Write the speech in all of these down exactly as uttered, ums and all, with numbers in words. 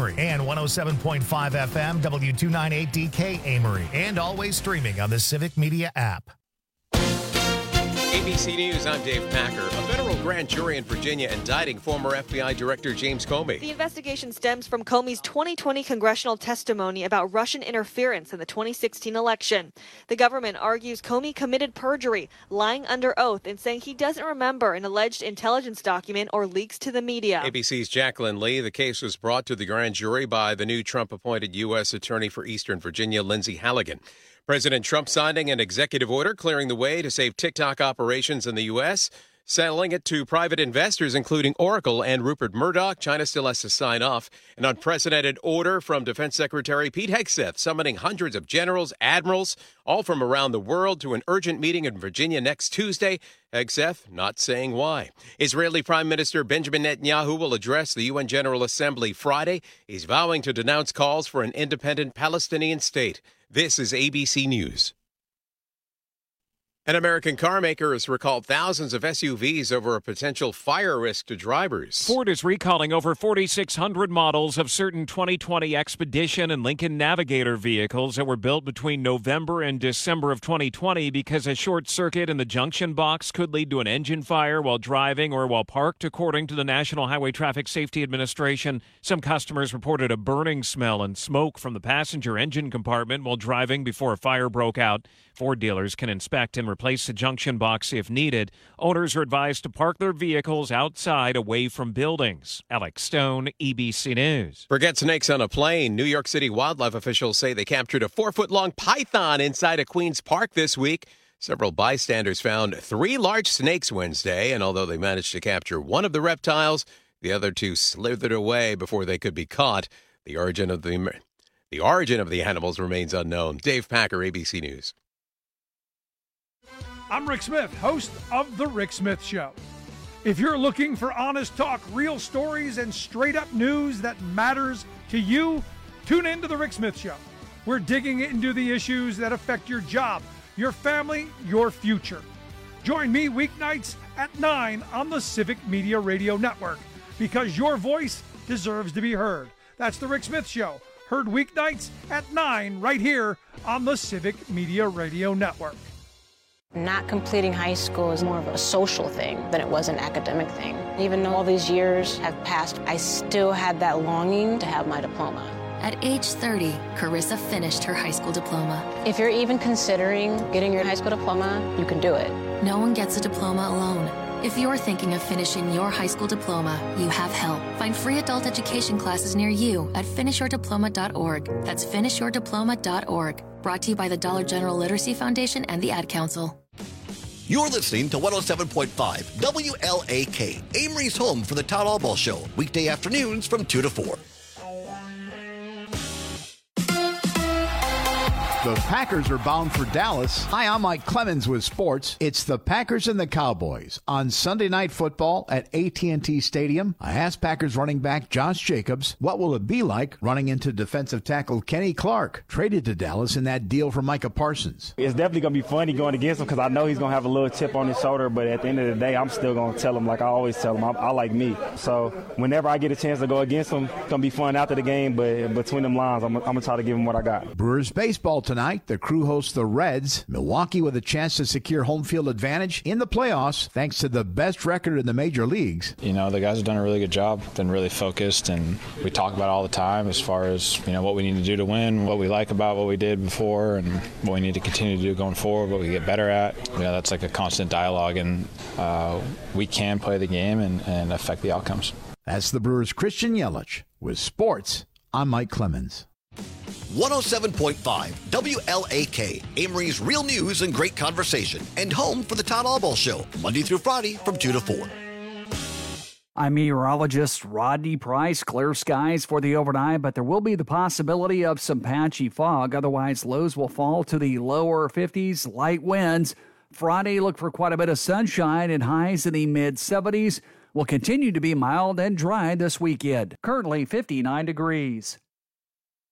Amory, and one oh seven point five F M, W two ninety-eight D K Amory, and always streaming on the Civic Media app. A B C News, I'm Dave Packer. A federal grand jury in Virginia indicting former F B I Director James Comey. The investigation stems from Comey's twenty twenty congressional testimony about Russian interference in the twenty sixteen election. The government argues Comey committed perjury, lying under oath and saying he doesn't remember an alleged intelligence document or leaks to the media. A B C's Jacqueline Lee. The case was brought to the grand jury by the new Trump-appointed U S Attorney for Eastern Virginia, Lindsay Halligan. President Trump signing an executive order clearing the way to save TikTok operations in the U S, selling it to private investors, including Oracle and Rupert Murdoch. China still has to sign off. An unprecedented order from Defense Secretary Pete Hegseth, summoning hundreds of generals, admirals, all from around the world to an urgent meeting in Virginia next Tuesday. Hegseth not saying why. Israeli Prime Minister Benjamin Netanyahu will address the U N General Assembly Friday. He's vowing to denounce calls for an independent Palestinian state. This is A B C News. An American car maker has recalled thousands of S U Vs over a potential fire risk to drivers. Ford is recalling over forty-six hundred models of certain twenty twenty Expedition and Lincoln Navigator vehicles that were built between November and December of twenty twenty because a short circuit in the junction box could lead to an engine fire while driving or while parked, according to the National Highway Traffic Safety Administration. Some customers reported a burning smell and smoke from the passenger engine compartment while driving before a fire broke out. Ford dealers can inspect and replace the junction box if needed. Owners are advised to park their vehicles outside away from buildings. Alex Stone, A B C News. Forget snakes on a plane. New York City wildlife officials say they captured a four-foot-long python inside a Queens Park this week. Several bystanders found three large snakes Wednesday, and although they managed to capture one of the reptiles, the other two slithered away before they could be caught. The origin of the, the origin of the animals remains unknown. Dave Packer, A B C News. I'm Rick Smith, host of The Rick Smith Show. If you're looking for honest talk, real stories, and straight-up news that matters to you, tune in to The Rick Smith Show. We're digging into the issues that affect your job, your family, your future. Join me weeknights at nine on the Civic Media Radio Network, because your voice deserves to be heard. That's The Rick Smith Show, heard weeknights at nine right here on the Civic Media Radio Network. Not completing high school is more of a social thing than it was an academic thing. Even though all these years have passed, I still had that longing to have my diploma. At age thirty, Carissa finished her high school diploma. If you're even considering getting your high school diploma, you can do it. No one gets a diploma alone. If you're thinking of finishing your high school diploma, you have help. Find free adult education classes near you at finish your diploma dot org. That's finish your diploma dot org. Brought to you by the Dollar General Literacy Foundation and the Ad Council. You're listening to one oh seven point five W L A K, Amory's home for the Todd Albaugh Show, weekday afternoons from two to four. The Packers are bound for Dallas. Hi, I'm Mike Clemens with sports. It's the Packers and the Cowboys on Sunday Night Football at A T and T Stadium. I asked Packers running back Josh Jacobs, what will it be like running into defensive tackle Kenny Clark, traded to Dallas in that deal for Micah Parsons. It's definitely going to be funny going against him because I know he's going to have a little chip on his shoulder, but at the end of the day, I'm still going to tell him like I always tell him, I, I like me. So whenever I get a chance to go against him, it's going to be fun after the game, but between them lines, I'm, I'm going to try to give him what I got. Brewers baseball tonight. Tonight, the crew hosts the Reds. Milwaukee with a chance to secure home field advantage in the playoffs thanks to the best record in the major leagues. You know, the guys have done a really good job, been really focused, and we talk about it all the time as far as, you know, what we need to do to win, what we like about what we did before, and what we need to continue to do going forward, what we get better at. You know, that's like a constant dialogue, and uh, we can play the game and, and affect the outcomes. That's the Brewers' Christian Yelich. With sports, I'm Mike Clemens. one oh seven point five W L A K, Amory's real news and great conversation, and home for the Todd Albaugh Show, Monday through Friday from two to four. I'm meteorologist Rodney Price. Clear skies for the overnight, but there will be the possibility of some patchy fog. Otherwise, lows will fall to the lower fifties, light winds. Friday, look for quite a bit of sunshine and highs in the mid-seventies. Will continue to be mild and dry this weekend. Currently fifty-nine degrees.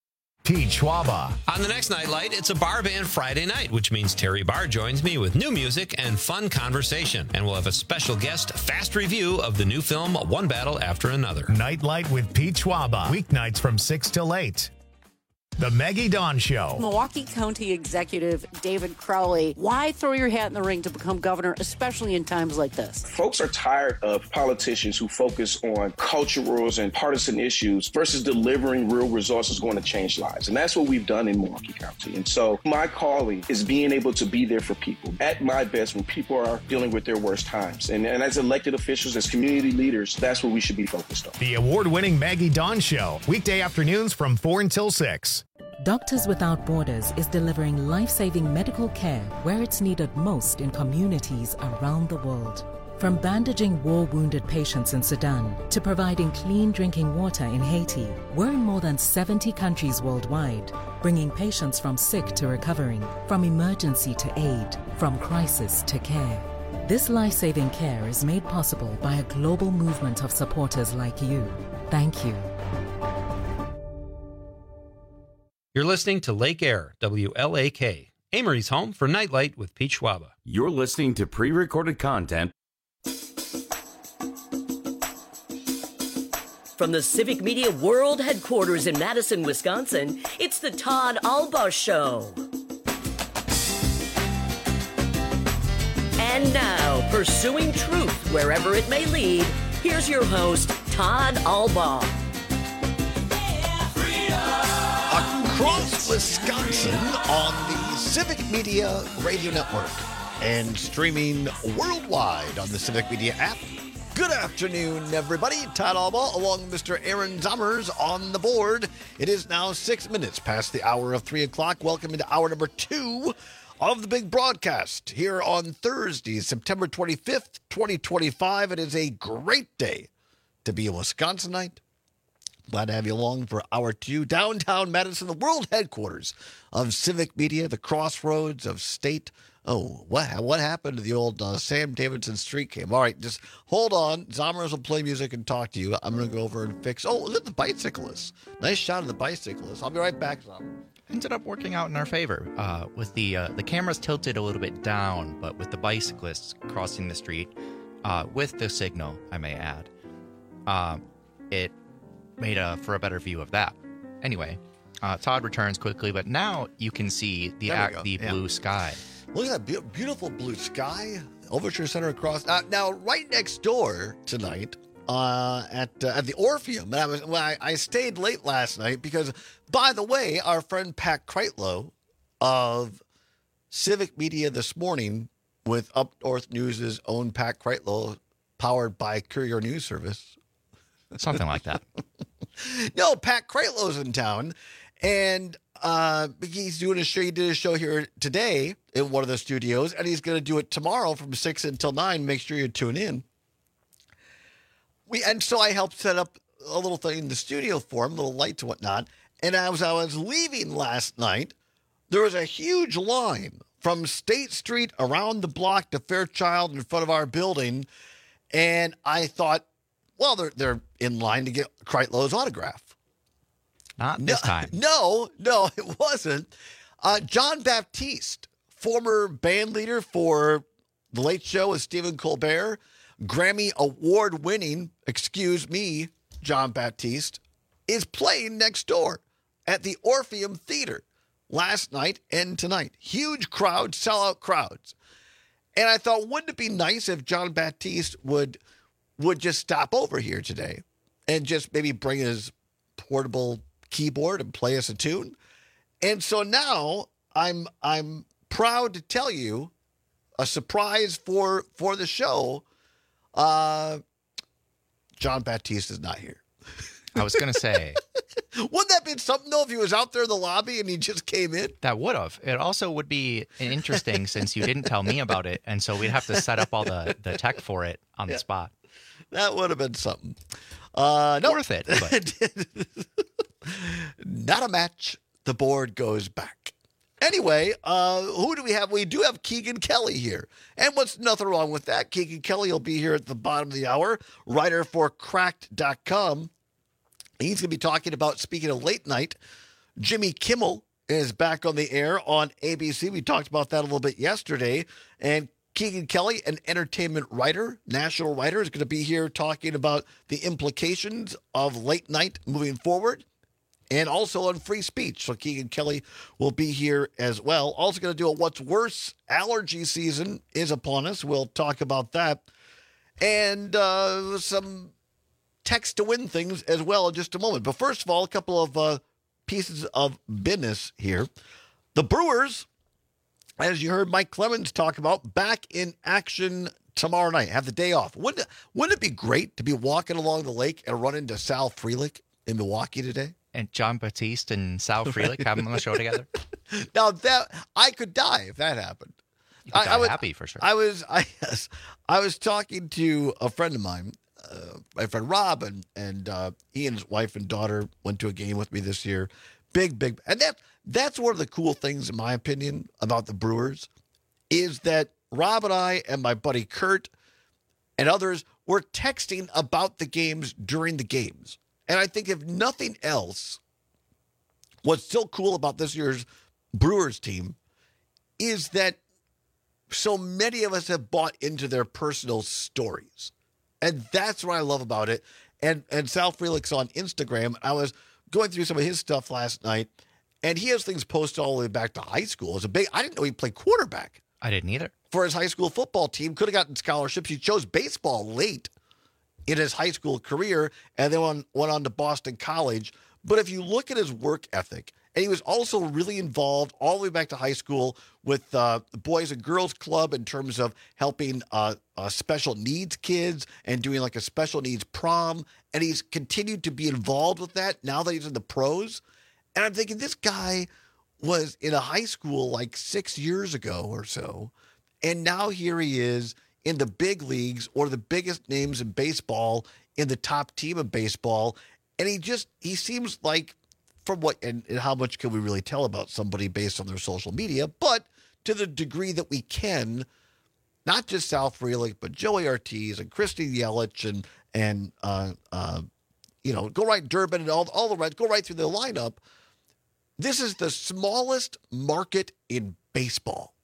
Pete Schwaba. On the next Nightlight, it's a bar band Friday night, which means Terry Barr joins me with new music and fun conversation. And we'll have a special guest fast review of the new film One Battle After Another. Nightlight with Pete Schwaba. Weeknights from six till eight. The Maggie Dawn Show. Milwaukee County Executive David Crowley, why throw your hat in the ring to become governor, especially in times like this? Folks are tired of politicians who focus on culturals and partisan issues versus delivering real results that's going to change lives. And that's what we've done in Milwaukee County. And so my calling is being able to be there for people at my best when people are dealing with their worst times. And, and as elected officials, as community leaders, that's what we should be focused on. The award-winning Maggie Dawn Show. Weekday afternoons from four until six. Doctors Without Borders is delivering life-saving medical care where it's needed most in communities around the world. From bandaging war-wounded patients in Sudan to providing clean drinking water in Haiti, we're in more than seventy countries worldwide, bringing patients from sick to recovering, from emergency to aid, from crisis to care. This life-saving care is made possible by a global movement of supporters like you. Thank you. You're listening to Lake Air, W L A K, Amory's home for Nightlight with Pete Schwaba. You're listening to pre-recorded content. From the Civic Media World Headquarters in Madison, Wisconsin, it's the Todd Alba Show. And now, pursuing truth wherever it may lead, here's your host, Todd Alba. Across Wisconsin on the Civic Media Radio Network and streaming worldwide on the Civic Media app. Good afternoon, everybody. Todd Alba along with Mister Aaron Zommers on the board. It is now six minutes past the hour of three o'clock. Welcome into hour number two of the big broadcast here on Thursday, September twenty-fifth, twenty twenty-five. It is a great day to be a Wisconsinite. Glad to have you along for hour two. Downtown Madison, the world headquarters of Civic Media, the crossroads of state. Oh, what what happened to the old uh, Sam Davidson street game? All right, just hold on. Zommers will play music and talk to you. I'm going to go over and fix. Oh, look at the bicyclist. Nice shot of the bicyclist. I'll be right back, Zommer. Ended up working out in our favor. Uh, with the uh, the cameras tilted a little bit down, but with the bicyclists crossing the street, uh, with the signal, I may add, uh, it made a, for a better view of that. Anyway, uh, Todd returns quickly, but now you can see the act, the yeah. blue sky. Look at that be- beautiful blue sky. Overture Center across. Uh, now, right next door tonight uh, at uh, at the Orpheum. And I was well, I, I stayed late last night because, by the way, our friend Pat Kreitlow of Civic Media This Morning with Up North News' own Pat Kreitlow, powered by Courier News Service. Something like that. No, Pat Kreitlow's in town, and uh, he's doing a show. He did a show here today in one of the studios, and he's going to do it tomorrow from six until nine. Make sure you tune in. We and so I helped set up a little thing in the studio for him, little lights and whatnot. And as I was leaving last night, there was a huge line from State Street around the block to Fairchild in front of our building, and I thought, well, they're they're in line to get Kreitlow's autograph. Not no, this time. No, no, it wasn't. Uh, John Baptiste, former band leader for The Late Show with Stephen Colbert, Grammy award-winning, excuse me, John Baptiste, is playing next door at the Orpheum Theater last night and tonight. Huge crowds, sellout crowds. And I thought, wouldn't it be nice if John Baptiste would... would just stop over here today and just maybe bring his portable keyboard and play us a tune. And so now I'm I'm proud to tell you a surprise for for the show. Uh, John Baptiste is not here. I was going to say. Wouldn't that be something, though, if he was out there in the lobby and he just came in? That would have. It also would be interesting since you didn't tell me about it. And so we'd have to set up all the, the tech for it on yeah. the spot. That would have been something. Uh, no. Worth it. But. Not a match. The board goes back. Anyway, uh, who do we have? We do have Keegan Kelly here. And what's nothing wrong with that? Keegan Kelly will be here at the bottom of the hour, writer for cracked dot com. He's going to be talking about, speaking of late night, Jimmy Kimmel is back on the air on A B C. We talked about that a little bit yesterday. And Keegan Kelly, an entertainment writer, national writer, is going to be here talking about the implications of late night moving forward and also on free speech. So Keegan Kelly will be here as well. Also going to do a What's Worse. Allergy season is upon us. We'll talk about that. And uh, some text to win things as well in just a moment. But first of all, a couple of uh, pieces of business here. The Brewers, as you heard Mike Clemens talk about, back in action tomorrow night. Have the day off. Wouldn't it, wouldn't it be great to be walking along the lake and run into Sal Frelick in Milwaukee today? And John Batiste and Sal Frelick having on the show together? Now, that I could die if that happened. You could I, die I was happy for sure. I was I yes, I was talking to a friend of mine, uh, my friend Rob, and and uh, he and his wife and daughter went to a game with me this year. Big, big, and that that's one of the cool things, in my opinion, about the Brewers, is that Rob and I and my buddy Kurt and others were texting about the games during the games. And I think if nothing else, what's still cool about this year's Brewers team is that so many of us have bought into their personal stories. And that's what I love about it. And and Sal Frelick's on Instagram. I was going through some of his stuff last night, and he has things posted all the way back to high school. It's a big, I didn't know he played quarterback. I didn't either. For his high school football team. Could have gotten scholarships. He chose baseball late in his high school career and then went, went on to Boston College. But if you look at his work ethic, and he was also really involved all the way back to high school with uh, the Boys and Girls Club in terms of helping uh, uh, special needs kids and doing like a special needs prom. And he's continued to be involved with that now that he's in the pros. And I'm thinking, this guy was in a high school like six years ago or so. And now here he is in the big leagues, or the biggest names in baseball, in the top team of baseball. And he just, he seems like, from what, and, and how much can we really tell about somebody based on their social media, but to the degree that we can, not just Sal Frelick, but Joey Ortiz and Christy Yelich and, and uh, uh, you know, go right Durbin and all, all the rest, go right through the lineup. This is the smallest market in baseball.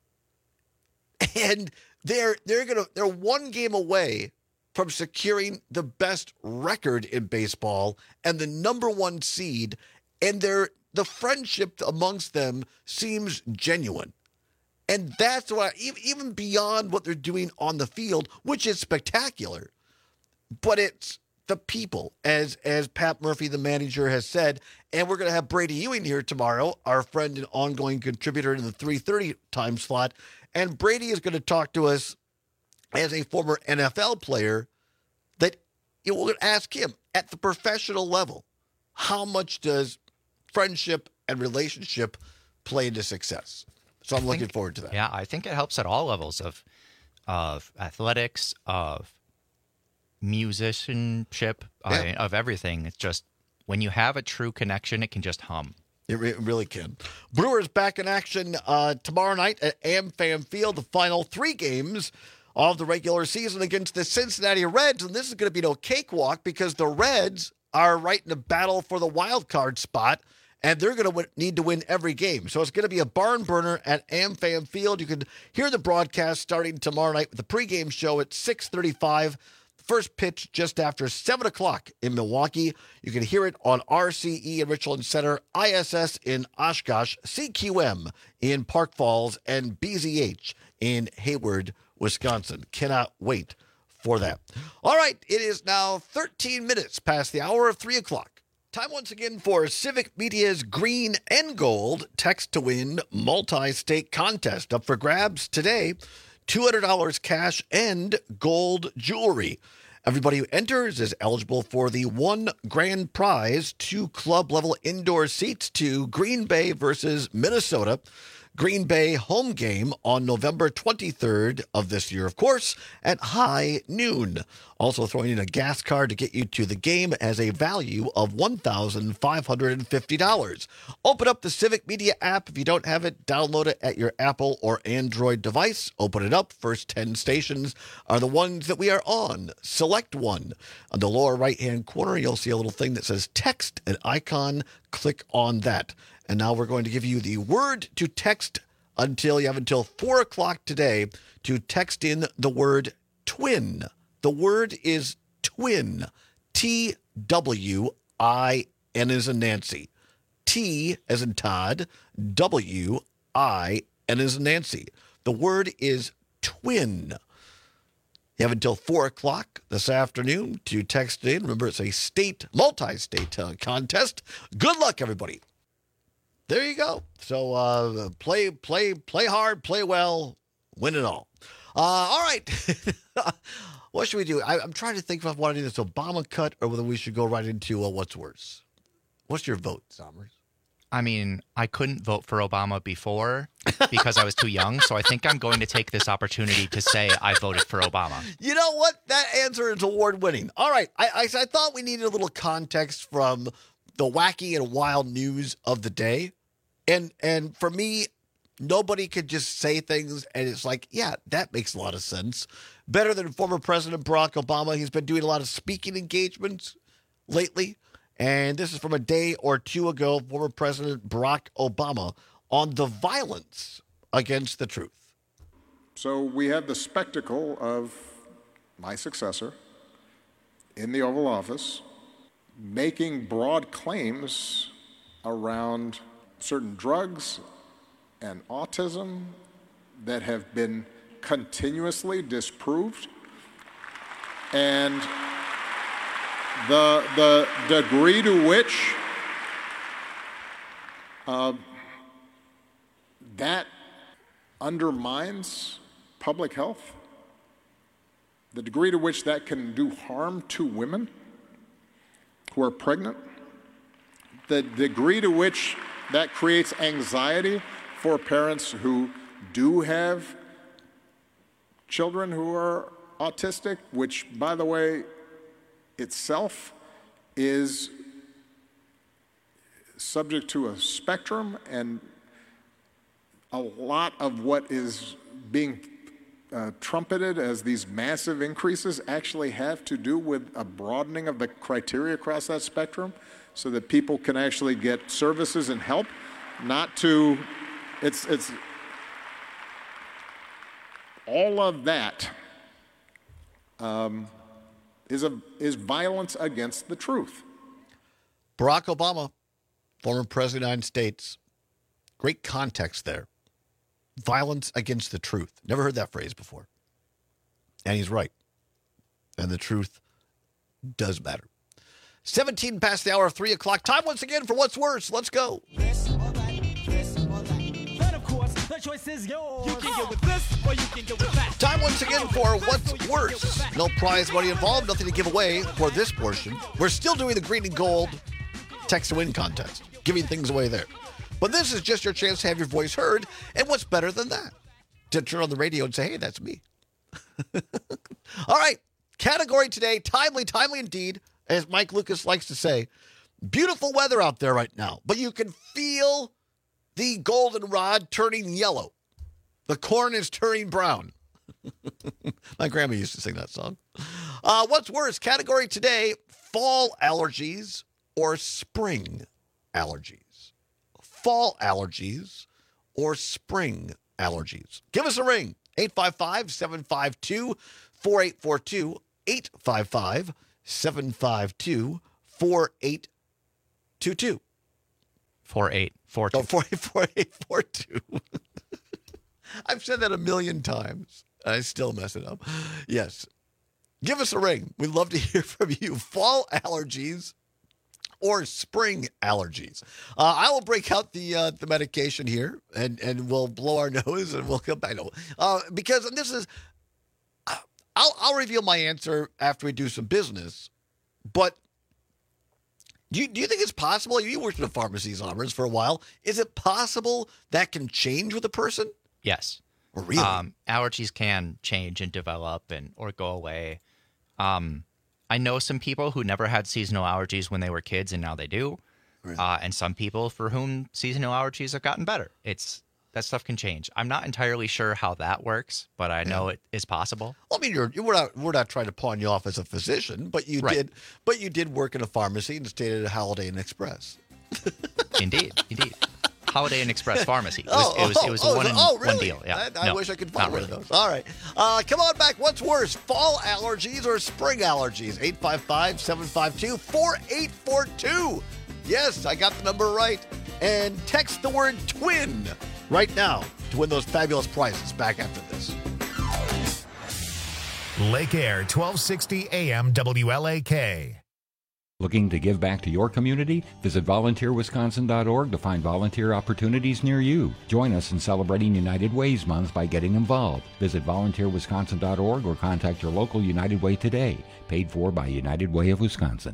And they're they're gonna they're one game away from securing the best record in baseball and the number one seed, and they're the friendship amongst them seems genuine. And that's why, even beyond what they're doing on the field, which is spectacular, but it's the people, as as Pat Murphy, the manager, has said. And we're going to have Brady Ewing here tomorrow, our friend and ongoing contributor in the three thirty time slot. And Brady is going to talk to us as a former N F L player, that you know, we're going to ask him at the professional level, how much does friendship and relationship play into success? So I'm I looking think, forward to that. Yeah, I think it helps at all levels of of athletics, of musicianship, Yeah. uh, of everything. It's just when you have a true connection, it can just hum. It, re- it really can. Brewers back in action uh, tomorrow night at AmFam Field, the final three games of the regular season against the Cincinnati Reds. And this is going to be no cakewalk because the Reds are right in a battle for the wild card spot, and they're going to w- need to win every game. So it's going to be a barn burner at AmFam Field. You can hear the broadcast starting tomorrow night with the pregame show at six thirty-five. First pitch just after seven o'clock in Milwaukee. You can hear it on R C E in Richland Center, I S S in Oshkosh, C Q M in Park Falls, and B Z H in Hayward, Wisconsin. Cannot wait for that. All right, it is now thirteen minutes past the hour of three o'clock. Time once again for Civic Media's Green and Gold Text to Win multi-state contest. Up for grabs today, two hundred dollars cash and gold jewelry. Everybody who enters is eligible for the one grand prize, two club-level indoor seats to Green Bay versus Minnesota. Green Bay home game on November twenty-third of this year, of course, at high noon. Also throwing in a gas card to get you to the game as a value of one thousand five hundred fifty dollars. Open up the Civic Media app. If you don't have it, download it at your Apple or Android device. Open it up. First ten stations are the ones that we are on. Select one. On the lower right-hand corner, you'll see a little thing that says text, an icon click on that. And now we're going to give you the word to text until you have until four o'clock today to text in the word twin. The word is twin. T W I N as in Nancy. T as in Todd. W I N as in Nancy. The word is twin. You have until four o'clock this afternoon to text in. Remember, it's a state, multi-state uh, contest. Good luck, everybody. There you go. So uh, play, play, play hard, play well, win it all. Uh, all right. What should we do? I, I'm trying to think if I want to do this Obama cut or whether we should go right into uh, what's worse. What's your vote, Somers? I mean, I couldn't vote for Obama before because I was too young, so I think I'm going to take this opportunity to say I voted for Obama. You know what? That answer is award-winning. All right. I, I, I thought we needed a little context from the wacky and wild news of the day. And and for me, nobody could just say things and it's like, yeah, that makes a lot of sense. Better than former President Barack Obama. He's been doing a lot of speaking engagements lately. And this is from a day or two ago, former President Barack Obama on the violence against the truth. So we had the spectacle of my successor in the Oval Office making broad claims around certain drugs and autism that have been continuously disproved. And the the degree to which uh, that undermines public health, the degree to which that can do harm to women who are pregnant, the degree to which that creates anxiety for parents who do have children who are autistic, which, by the way, itself is subject to a spectrum, and a lot of what is being uh, trumpeted as these massive increases actually have to do with a broadening of the criteria across that spectrum so that people can actually get services and help, not to, it's, it's all of that um, is a is violence against the truth. Barack Obama, former president of the United States, great context there. Violence against the truth. Never heard that phrase before. And he's right. And the truth does matter. seventeen past the hour of three o'clock. Time once again for What's Worse. Let's go. Time once again for What's Worse. No prize money involved, nothing to give away for this portion. We're still doing the green and gold text to win contest, giving things away there. But this is just your chance to have your voice heard, and what's better than that? To turn on the radio and say, hey, that's me. All right, category today, timely, timely indeed, as Mike Lucas likes to say. Beautiful weather out there right now, but you can feel the goldenrod turning yellow. The corn is turning brown. My grandma used to sing that song. Uh, what's worse? Category today, fall allergies or spring allergies. Fall allergies or spring allergies. Give us a ring. eight five five, seven five two, four eight four two. eight five five, seven five two, four eight two two. four eight four two. Oh, four eight four eight four two. I've said that a million times. I still mess it up. Yes. Give us a ring. We'd love to hear from you. Fall allergies or spring allergies. Uh, I will break out the uh, the medication here, and, and we'll blow our nose, and we'll come back. No, uh, because this is, uh, I'll, I'll reveal my answer after we do some business, but do you, do you think it's possible? You worked in a pharmacy, Somers, for a while. Is it possible that can change with a person? Yes. Really? Um, allergies can change and develop and or go away. Um, I know some people who never had seasonal allergies when they were kids, and now they do. Right. Uh, and some people for whom seasonal allergies have gotten better. It's that stuff can change. I'm not entirely sure how that works, but I know yeah. it is possible. Well, I mean, you're, we're not we're not trying to pawn you off as a physician, but you right. did but you did work in a pharmacy and stayed at a Holiday Inn Express. Indeed, indeed. Holiday Inn Express Pharmacy. It was, Oh, it was, it was oh, a one, in, oh, really? one deal. Yeah. I, I No, wish I could not find one really. of those. All right. Uh, come on back. What's worse, fall allergies or spring allergies? eight five five, seven five two, four eight four two. Yes, I got the number right. And text the word twin right now to win those fabulous prizes. Back after this. Lake Air, twelve sixty A M W L A K. Looking to give back to your community? Visit volunteer wisconsin dot org to find volunteer opportunities near you. Join us in celebrating United Ways Month by getting involved. Visit volunteer wisconsin dot org or contact your local United Way today. Paid for by United Way of Wisconsin.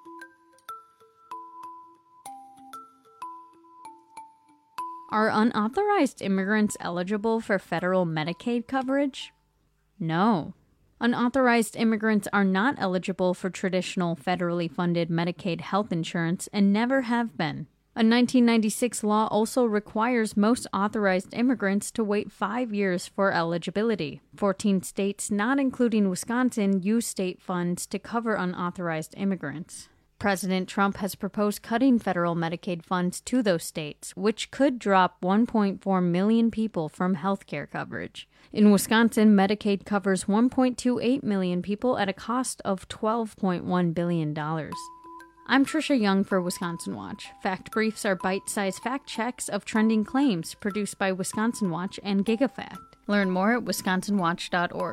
Are unauthorized immigrants eligible for federal Medicaid coverage? No. Unauthorized immigrants are not eligible for traditional federally funded Medicaid health insurance and never have been. A nineteen ninety-six law also requires most authorized immigrants to wait five years for eligibility. fourteen states, not including Wisconsin, use state funds to cover unauthorized immigrants. President Trump has proposed cutting federal Medicaid funds to those states, which could drop one point four million people from health care coverage. In Wisconsin, Medicaid covers one point two eight million people at a cost of twelve point one billion dollars. I'm Trisha Young for Wisconsin Watch. Fact Briefs are bite-sized fact checks of trending claims produced by Wisconsin Watch and GigaFact. Learn more at wisconsin watch dot org.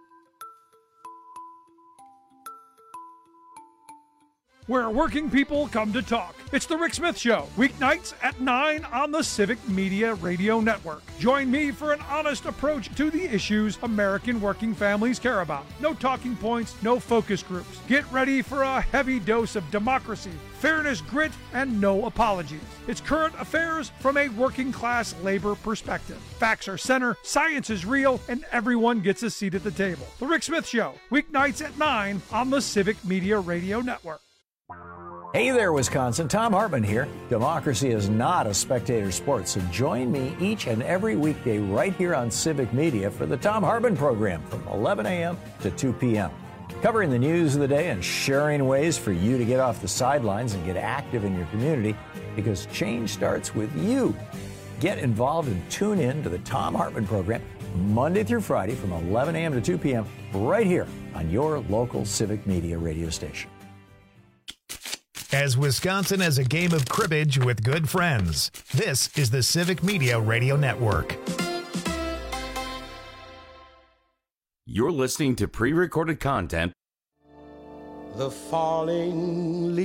Where working people come to talk. It's the Rick Smith Show, weeknights at nine on the Civic Media Radio Network. Join me for an honest approach to the issues American working families care about. No talking points, no focus groups. Get ready for a heavy dose of democracy, fairness, grit, and no apologies. It's current affairs from a working class labor perspective. Facts are center, science is real, and everyone gets a seat at the table. The Rick Smith Show, weeknights at nine on the Civic Media Radio Network. Hey there, Wisconsin. Tom Hartman here. Democracy is not a spectator sport, so join me each and every weekday right here on Civic Media for the Tom Hartman program from eleven a.m. to two p.m. Covering the news of the day and sharing ways for you to get off the sidelines and get active in your community, because change starts with you. Get involved and tune in to the Tom Hartman program Monday through Friday from eleven a.m. to two p.m. right here on your local Civic Media radio station. As Wisconsin has a game of cribbage with good friends, this is the Civic Media Radio Network. You're listening to pre-recorded content. The falling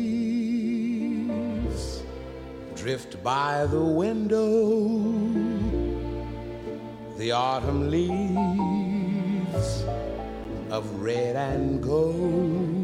leaves drift by the window. The autumn leaves of red and gold.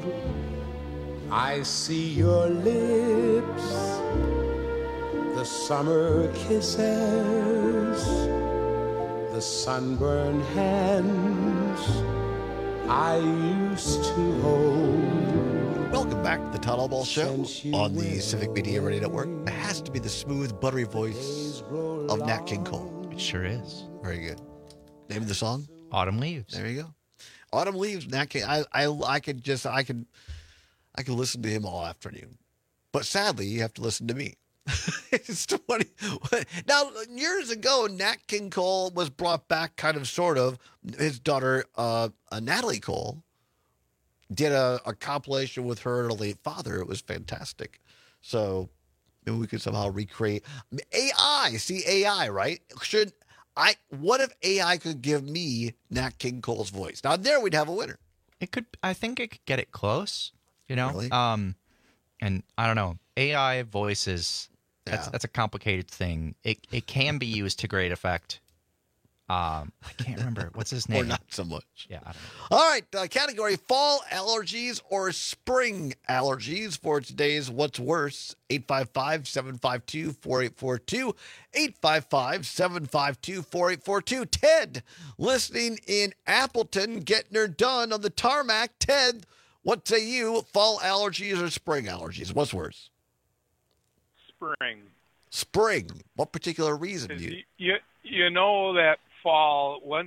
I see your lips, the summer kisses, the sunburned hands I used to hold. Welcome back to the Todd Ball Show on the Civic Media Radio Network. It has to be the smooth, buttery voice of Nat King Cole. It sure is. Very good. Name of the song? Autumn Leaves. There you go. Autumn Leaves, Nat King. I, I, I could just, I could... I could listen to him all afternoon. But sadly, you have to listen to me. It's twenty. Now, years ago, Nat King Cole was brought back kind of, sort of. His daughter, uh, uh, Natalie Cole, did a, a compilation with her and her late father. It was fantastic. So maybe we could somehow recreate. A I, see A I, right? Should I? What if A I could give me Nat King Cole's voice? Now, there we'd have a winner. It could. I think it could get it close. You know, Really? um, and I don't know, A I voices. That's Yeah. that's a complicated thing. It it can be used to great effect. Um, I can't remember what's his name. Or not so much. Yeah, I don't know. All right, uh, category fall allergies or spring allergies for today's What's Worse. eight five five, seven five two, four eight four two. eight five five, seven five two, four eight four two. Ted, listening in Appleton, getting her done on the tarmac. Ted, what say you, fall allergies or spring allergies? What's worse? Spring. Spring. What particular reason? You, You, you you know that fall, once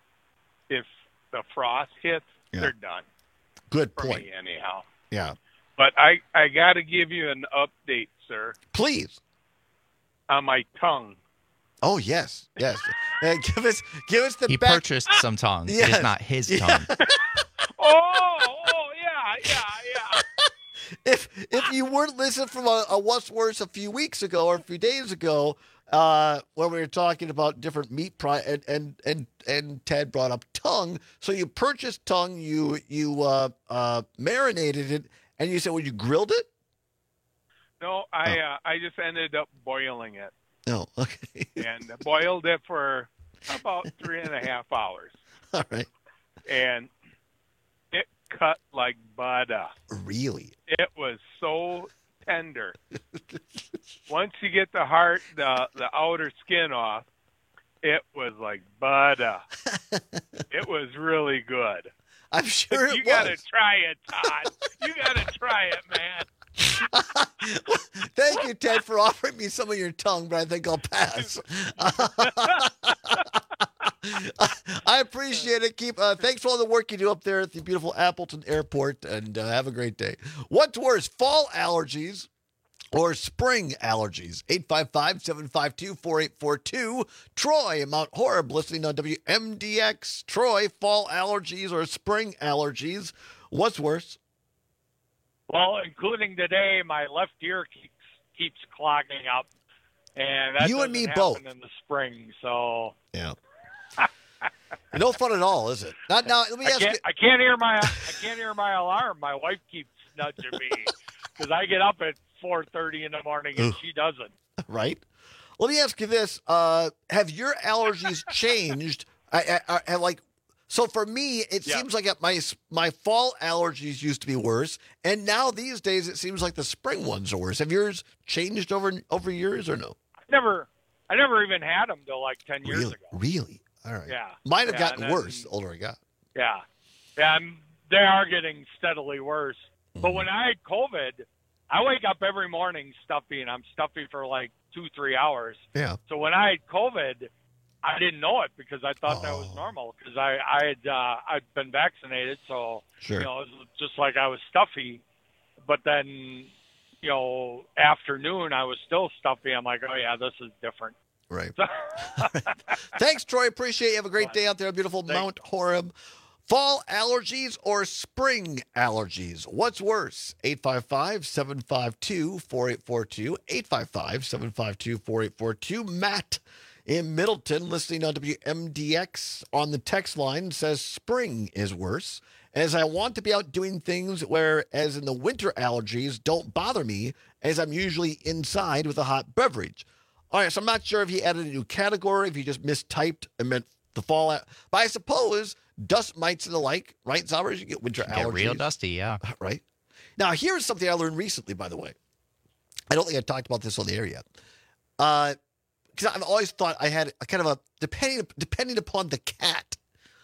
if the frost hits, Yeah. they're done. Good For point. me, anyhow. Yeah. But I, I got to give you an update, sir. Please. On my tongue. Oh, yes. Yes. Uh, give us give us the He back. purchased some tongue. Yes. It is not his Yeah. tongue. Oh, oh, yeah, yeah, yeah. If if you weren't listening from a, a What's Worse a few weeks ago or a few days ago, uh, when we were talking about different meat pri- and, and and and Ted brought up tongue. So you purchased tongue, you you uh, uh, marinated it, and you said, well, you grilled it? No, I uh, I just ended up boiling it. No, okay. And boiled it for about three and a half hours. All right. And it cut like butter. Really? It was so tender. Once you get the heart, the the outer skin off, it was like butter. It was really good. I'm sure it you was. gotta try it, Todd. You gotta try it, man. Thank you, Ted, for offering me some of your tongue, but I think I'll pass. I appreciate it. Keep uh, thanks for all the work you do up there at the beautiful Appleton Airport, and uh, have a great day. What's worse, fall allergies or spring allergies? eight five five, seven five two, four eight four two. Troy in Mount Horeb listening on W M D X. Troy, fall allergies or spring allergies? What's worse? Well, including today, my left ear keeps keeps clogging up, and that You and doesn't me both. happen in the spring. So Yeah. No fun at all, is it? Not now. Let me I ask can't, you. I can't hear my I can't hear my alarm. My wife keeps nudging me because I get up at four thirty in the morning and Ugh. she doesn't. Right? Let me ask you this: uh, have your allergies changed? I, I, I like. So for me, it Yeah. seems like my my fall allergies used to be worse, and now these days it seems like the spring ones are worse. Have yours changed over over years or no? I never I never even had them till like ten years Really? ago. Really? All right. Yeah. Mine have Yeah, gotten and then- worse the older I got. Yeah, yeah, and they are getting steadily worse. But Mm-hmm. when I had COVID, I wake up every morning stuffy, and I'm stuffy for like two, three hours. Yeah. So when I had COVID, I didn't know it because I thought that was Oh. normal because I, I had uh, I'd been vaccinated, so Sure. you know it was just like I was stuffy. But then, you know, afternoon I was still stuffy. I'm like, oh yeah, this is different. Right. Thanks, Troy. Appreciate you. Have a great day out there, beautiful Mount Horeb. Fall allergies or spring allergies? What's worse? eight five five, seven five two, four eight four two. eight five five, seven five two, four eight four two. Matt in Middleton, listening on W M D X on the text line, says spring is worse, as I want to be out doing things where, as in the winter allergies, don't bother me, as I'm usually inside with a hot beverage. All right, so I'm not sure if he added a new category, if he just mistyped and meant the fall. But I suppose dust mites and the like, right, Zalbers? You get winter Get allergies. real dusty, yeah. Right. Now, here's something I learned recently, by the way. I don't think I talked about this on the air yet. Uh, because I've always thought I had a kind of a, depending depending upon the cat,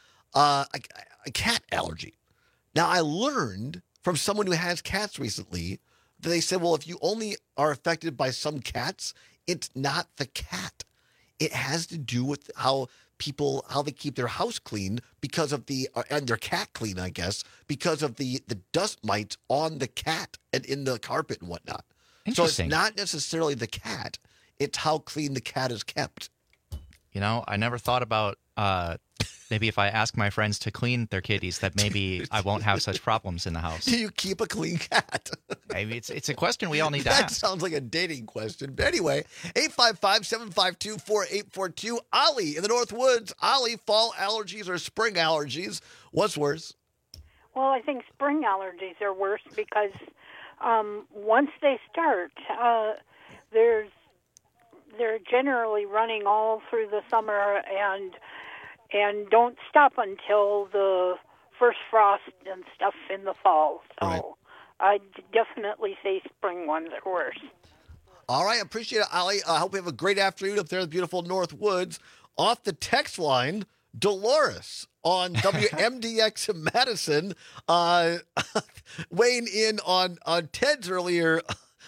uh, a, a cat allergy. Now, I learned from someone who has cats recently that they said, well, if you only are affected by some cats, it's not the cat. It has to do with how people, how they keep their house clean because of the, uh, and their cat clean, I guess, because of the, the dust mites on the cat and in the carpet and whatnot. So it's Interesting. not necessarily the cat. It's how clean the cat is kept. You know, I never thought about uh, maybe if I ask my friends to clean their kitties, that maybe I won't have such problems in the house. Do you keep a clean cat? Maybe it's it's a question we all need to That ask. sounds like a dating question. But anyway, eight five five, seven five two, four eight four two. Ollie in the North Woods. Ollie, fall allergies or spring allergies? What's worse? Well, I think spring allergies are worse because um, once they start, uh, there's they're generally running all through the summer and and don't stop until the first frost and stuff in the fall. So Right. I'd definitely say spring ones are worse. All right, appreciate it, Ollie. I hope you have a great afternoon up there in the beautiful North Woods. Off the text line, Dolores on W M D X in Madison, uh, weighing in on, on Ted's earlier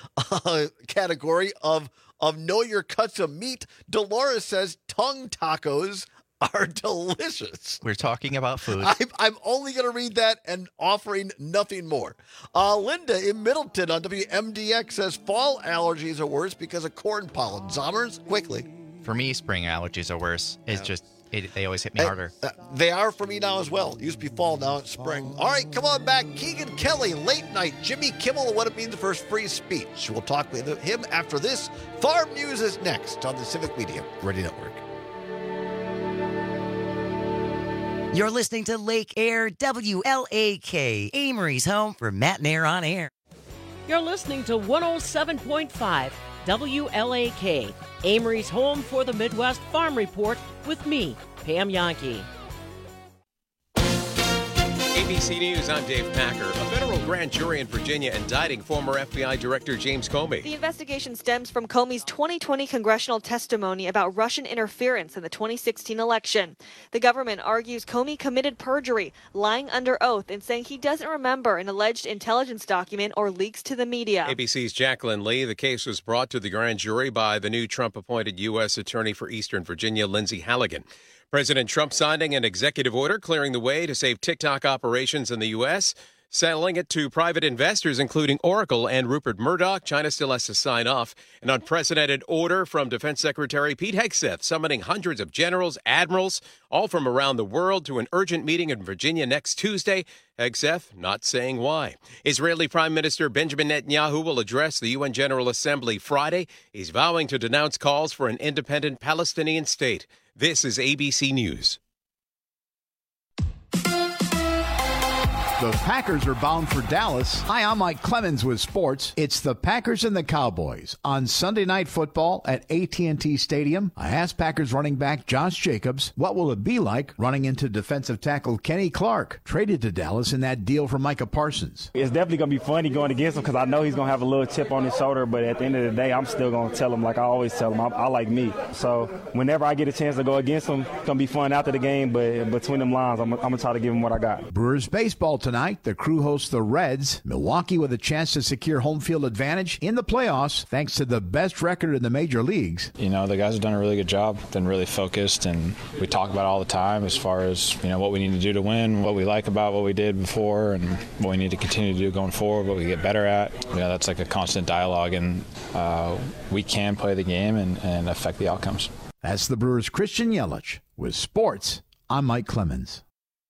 uh, category of, of know your cuts of meat. Dolores says tongue tacos are delicious. We're talking about food. I'm, I'm only going to read that and offering nothing more. Uh, Linda in Middleton on W M D X says fall allergies are worse because of corn pollen. Zommers, quickly. For me, spring allergies are worse. It's yeah. just, it, they always hit me hey, harder. Uh, they are for me now as well. It used to be fall, now it's spring. All right, come on back. Keegan Kelly, late night. Jimmy Kimmel and what it means for his free speech. We'll talk with him after this. Farm News is next on the Civic Media Radio Network. You're listening to Lake Air, W L A K, Amory's home for Matt and Air on Air. You're listening to one oh seven point five W L A K, Amory's home for the Midwest Farm Report with me, Pam Yankee. A B C News, I'm Dave Packer. A federal grand jury in Virginia indicting former F B I Director James Comey. The investigation stems from Comey's twenty twenty congressional testimony about Russian interference in the twenty sixteen election. The government argues Comey committed perjury, lying under oath and saying he doesn't remember an alleged intelligence document or leaks to the media. A B C's Jacqueline Lee. The case was brought to the grand jury by the new Trump-appointed U S Attorney for Eastern Virginia, Lindsey Halligan. President Trump signing an executive order clearing the way to save TikTok operations in the U S, selling it to private investors, including Oracle and Rupert Murdoch. China still has to sign off. An unprecedented order from Defense Secretary Pete Hegseth, summoning hundreds of generals, admirals, all from around the world to an urgent meeting in Virginia next Tuesday. Hegseth not saying why. Israeli Prime Minister Benjamin Netanyahu will address the U N General Assembly Friday. He's vowing to denounce calls for an independent Palestinian state. This is A B C News. The Packers are bound for Dallas. Hi, I'm Mike Clemens with sports. It's the Packers and the Cowboys on Sunday Night Football at A T and T Stadium. I asked Packers running back Josh Jacobs, what will it be like running into defensive tackle Kenny Clark, traded to Dallas in that deal for Micah Parsons. It's definitely going to be funny going against him because I know he's going to have a little chip on his shoulder, but at the end of the day, I'm still going to tell him like I always tell him, I, I like me. So whenever I get a chance to go against him, it's going to be fun after the game, but between them lines, I'm, I'm going to try to give him what I got. Brewers baseball tonight. Tonight, the Crew hosts the Reds. Milwaukee with a chance to secure home field advantage in the playoffs thanks to the best record in the major leagues. You know, the guys have done a really good job, been really focused, and we talk about it all the time as far as, you know, what we need to do to win, what we like about what we did before, and what we need to continue to do going forward, what we get better at. You know, that's like a constant dialogue, and uh, we can play the game and, and affect the outcomes. That's the Brewers' Christian Yelich. With sports, I'm Mike Clemens.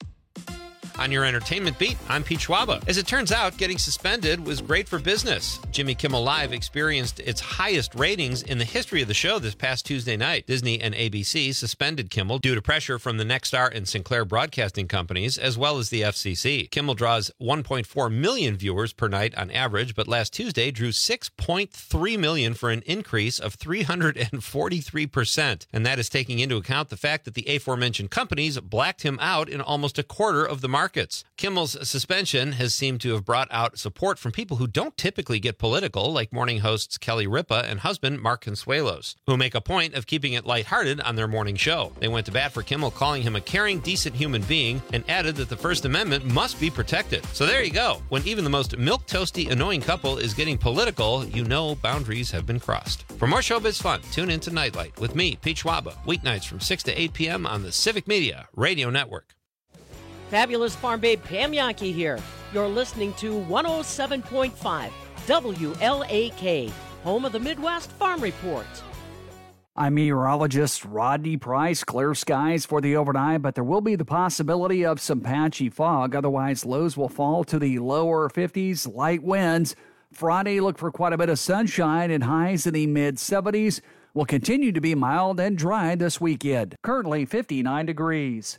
On your entertainment beat, I'm Pete Schwaba. As it turns out, getting suspended was great for business. Jimmy Kimmel Live experienced its highest ratings in the history of the show this past Tuesday night. Disney and A B C suspended Kimmel due to pressure from the Nexstar and Sinclair broadcasting companies, as well as the F C C. Kimmel draws one point four million viewers per night on average, but last Tuesday drew six point three million for an increase of three hundred forty-three percent. And that is taking into account the fact that the aforementioned companies blacked him out in almost a quarter of the market. Markets. Kimmel's suspension has seemed to have brought out support from people who don't typically get political, like morning hosts Kelly Ripa and husband Mark Consuelos, who make a point of keeping it lighthearted on their morning show. They went to bat for Kimmel, calling him a caring, decent human being, and added that the First Amendment must be protected. So there you go. When even the most milquetoasty, annoying couple is getting political, you know boundaries have been crossed. For more showbiz fun, tune in to Nightlight with me, Pete Schwaba, weeknights from six to eight p.m. on the Civic Media Radio Network. Fabulous Farm Babe Pam Yankee here. You're listening to one oh seven point five W L A K, home of the Midwest Farm Report. I'm meteorologist Rodney Price. Clear skies for the overnight, but there will be the possibility of some patchy fog. Otherwise, lows will fall to the lower fifties, light winds. Friday, look for quite a bit of sunshine and highs in the mid-seventies. Will continue to be mild and dry this weekend. Currently fifty-nine degrees.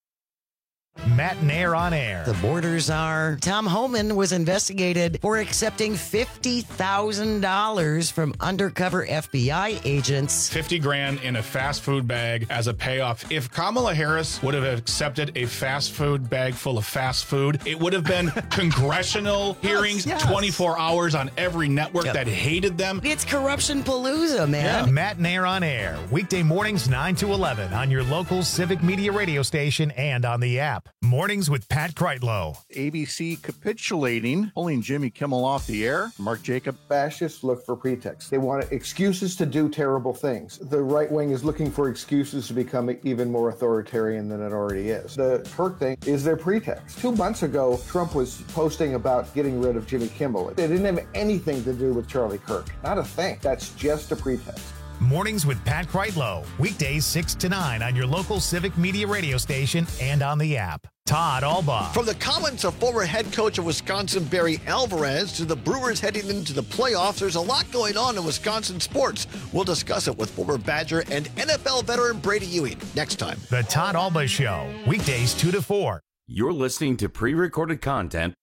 Matt and Air on Air. The borders are. Tom Homan was investigated for accepting fifty thousand dollars from undercover F B I agents. fifty grand in a fast food bag as a payoff. If Kamala Harris would have accepted a fast food bag full of fast food, it would have been congressional hearings, yes, yes. twenty-four hours on every network yep. that hated them. It's corruption palooza, man. Yeah. Matt and Air on Air. Weekday mornings nine to eleven on your local Civic Media radio station and on the app. app. Mornings with Pat Kreitlow. A B C capitulating, pulling Jimmy Kimmel off the air. Mark Jacob. Fascists look for pretexts. They want excuses to do terrible things. The right wing is looking for excuses to become even more authoritarian than it already is. The Kirk thing is their pretext. Two months ago, Trump was posting about getting rid of Jimmy Kimmel. It didn't have anything to do with Charlie Kirk. Not a thing. That's just a pretext. Mornings with Pat Kreitlow. Weekdays six to nine on your local Civic Media radio station and on the app. Todd Albaugh. From the comments of former head coach of Wisconsin, Barry Alvarez, to the Brewers heading into the playoffs, there's a lot going on in Wisconsin sports. We'll discuss it with former Badger and N F L veteran Brady Ewing next time. The Todd Albaugh Show. Weekdays two to four. You're listening to pre-recorded content.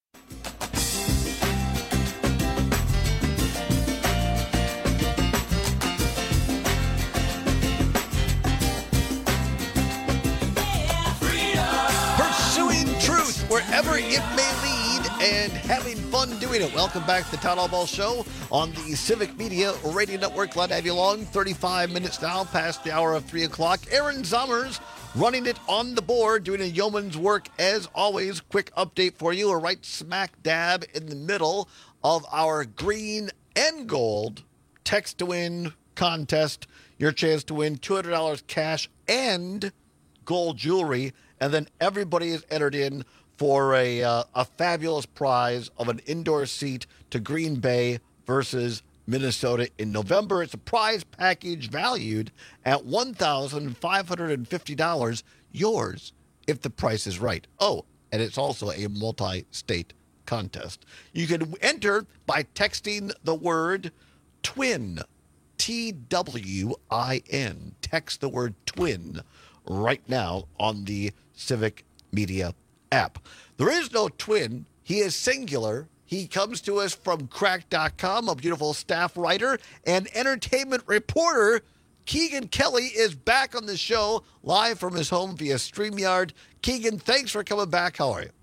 Wherever it may lead and having fun doing it. Welcome back to the Todd Albaugh Show on the Civic Media Radio Network. Glad to have you along. thirty-five minutes now past the hour of three o'clock. Aaron Zommers running it on the board, doing a yeoman's work as always. Quick update for you. We're right smack dab in the middle of our green and gold text to win contest. Your chance to win two hundred dollars cash and gold jewelry. And then everybody is entered in for a uh, a fabulous prize of an indoor seat to Green Bay versus Minnesota in November. It's a prize package valued at one thousand five hundred fifty dollars. Yours, if the price is right. Oh, and it's also a multi-state contest. You can enter by texting the word TWIN, T W I N. Text the word TWIN right now on the Civic Media app. There is no twin. He is singular. He comes to us from crack dot com, a beautiful staff writer and entertainment reporter. Keegan Kelly is back on the show, live from his home via StreamYard. Keegan, thanks for coming back. How are you?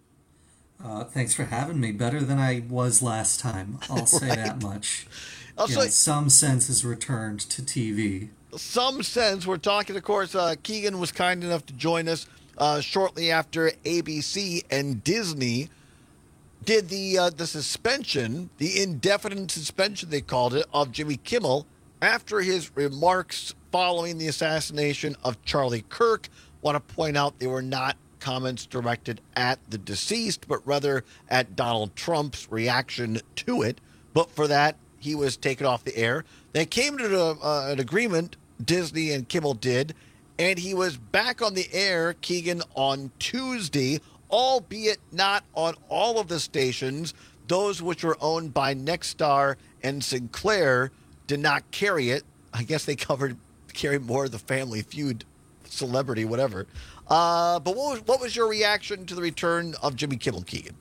Uh, thanks for having me. Better than I was last time. I'll say Right. that much. Also, Yeah, some sense is returned to T V. Some sense. We're talking, of course, uh, Keegan was kind enough to join us uh, shortly after A B C and Disney did the uh, the suspension, the indefinite suspension, they called it, of Jimmy Kimmel after his remarks following the assassination of Charlie Kirk. Want to point out they were not comments directed at the deceased, but rather at Donald Trump's reaction to it. But for that, he was taken off the air. They came to a, uh, an agreement, Disney and Kimmel did, and he was back on the air, Keegan, on Tuesday, albeit not on all of the stations. Those which were owned by Nexstar and Sinclair did not carry it. I guess they covered carried more of the Family Feud, Celebrity, whatever. Uh, but what was, what was your reaction to the return of Jimmy Kimmel, Keegan?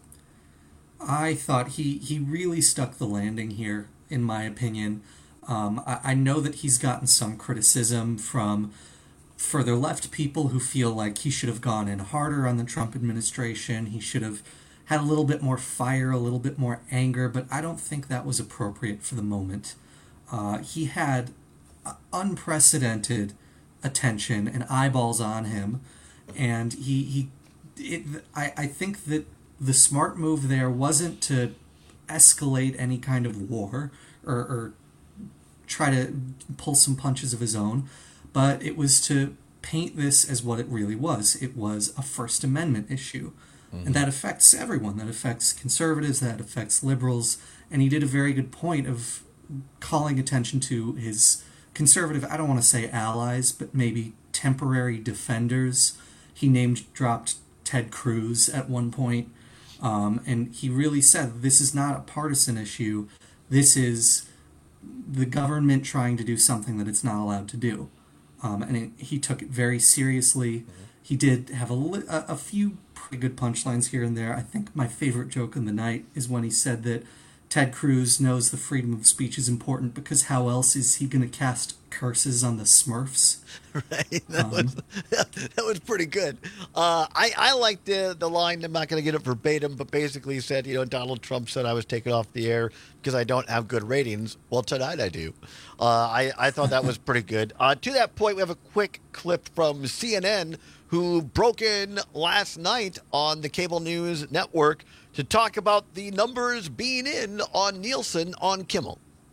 I thought he, he really stuck the landing here, in my opinion. Um, I, I know that he's gotten some criticism from further left people who feel like he should have gone in harder on the Trump administration. He should have had a little bit more fire, a little bit more anger, but I don't think that was appropriate for the moment. Uh, he had unprecedented attention and eyeballs on him, and he he it, I, I think that the smart move there wasn't to escalate any kind of war or, or try to pull some punches of his own, but it was to paint this as what it really was. It was a First Amendment issue. Mm-hmm. And that affects everyone. That affects conservatives, that affects liberals, and he did a very good point of calling attention to his conservative, I don't want to say allies, but maybe temporary defenders. He named dropped Ted Cruz at one point, um, and he really said this is not a partisan issue. This is the government trying to do something that it's not allowed to do. Um, and it, he took it very seriously. Mm-hmm. He did have a, li- a, a few pretty good punchlines here and there. I think my favorite joke of the night is when he said that Ted Cruz knows the freedom of speech is important because how else is he going to cast curses on the Smurfs? Right, that, Um, was, that was pretty good. Uh, I, I liked the, the line, I'm not going to get it verbatim, but basically he said, you know, Donald Trump said I was taken off the air because I don't have good ratings. Well, tonight I do. Uh, I, I thought that was pretty good. Uh, to that point, we have a quick clip from C N N, who broke in last night on the cable news network to talk about the numbers being in on Nielsen on Kimmel.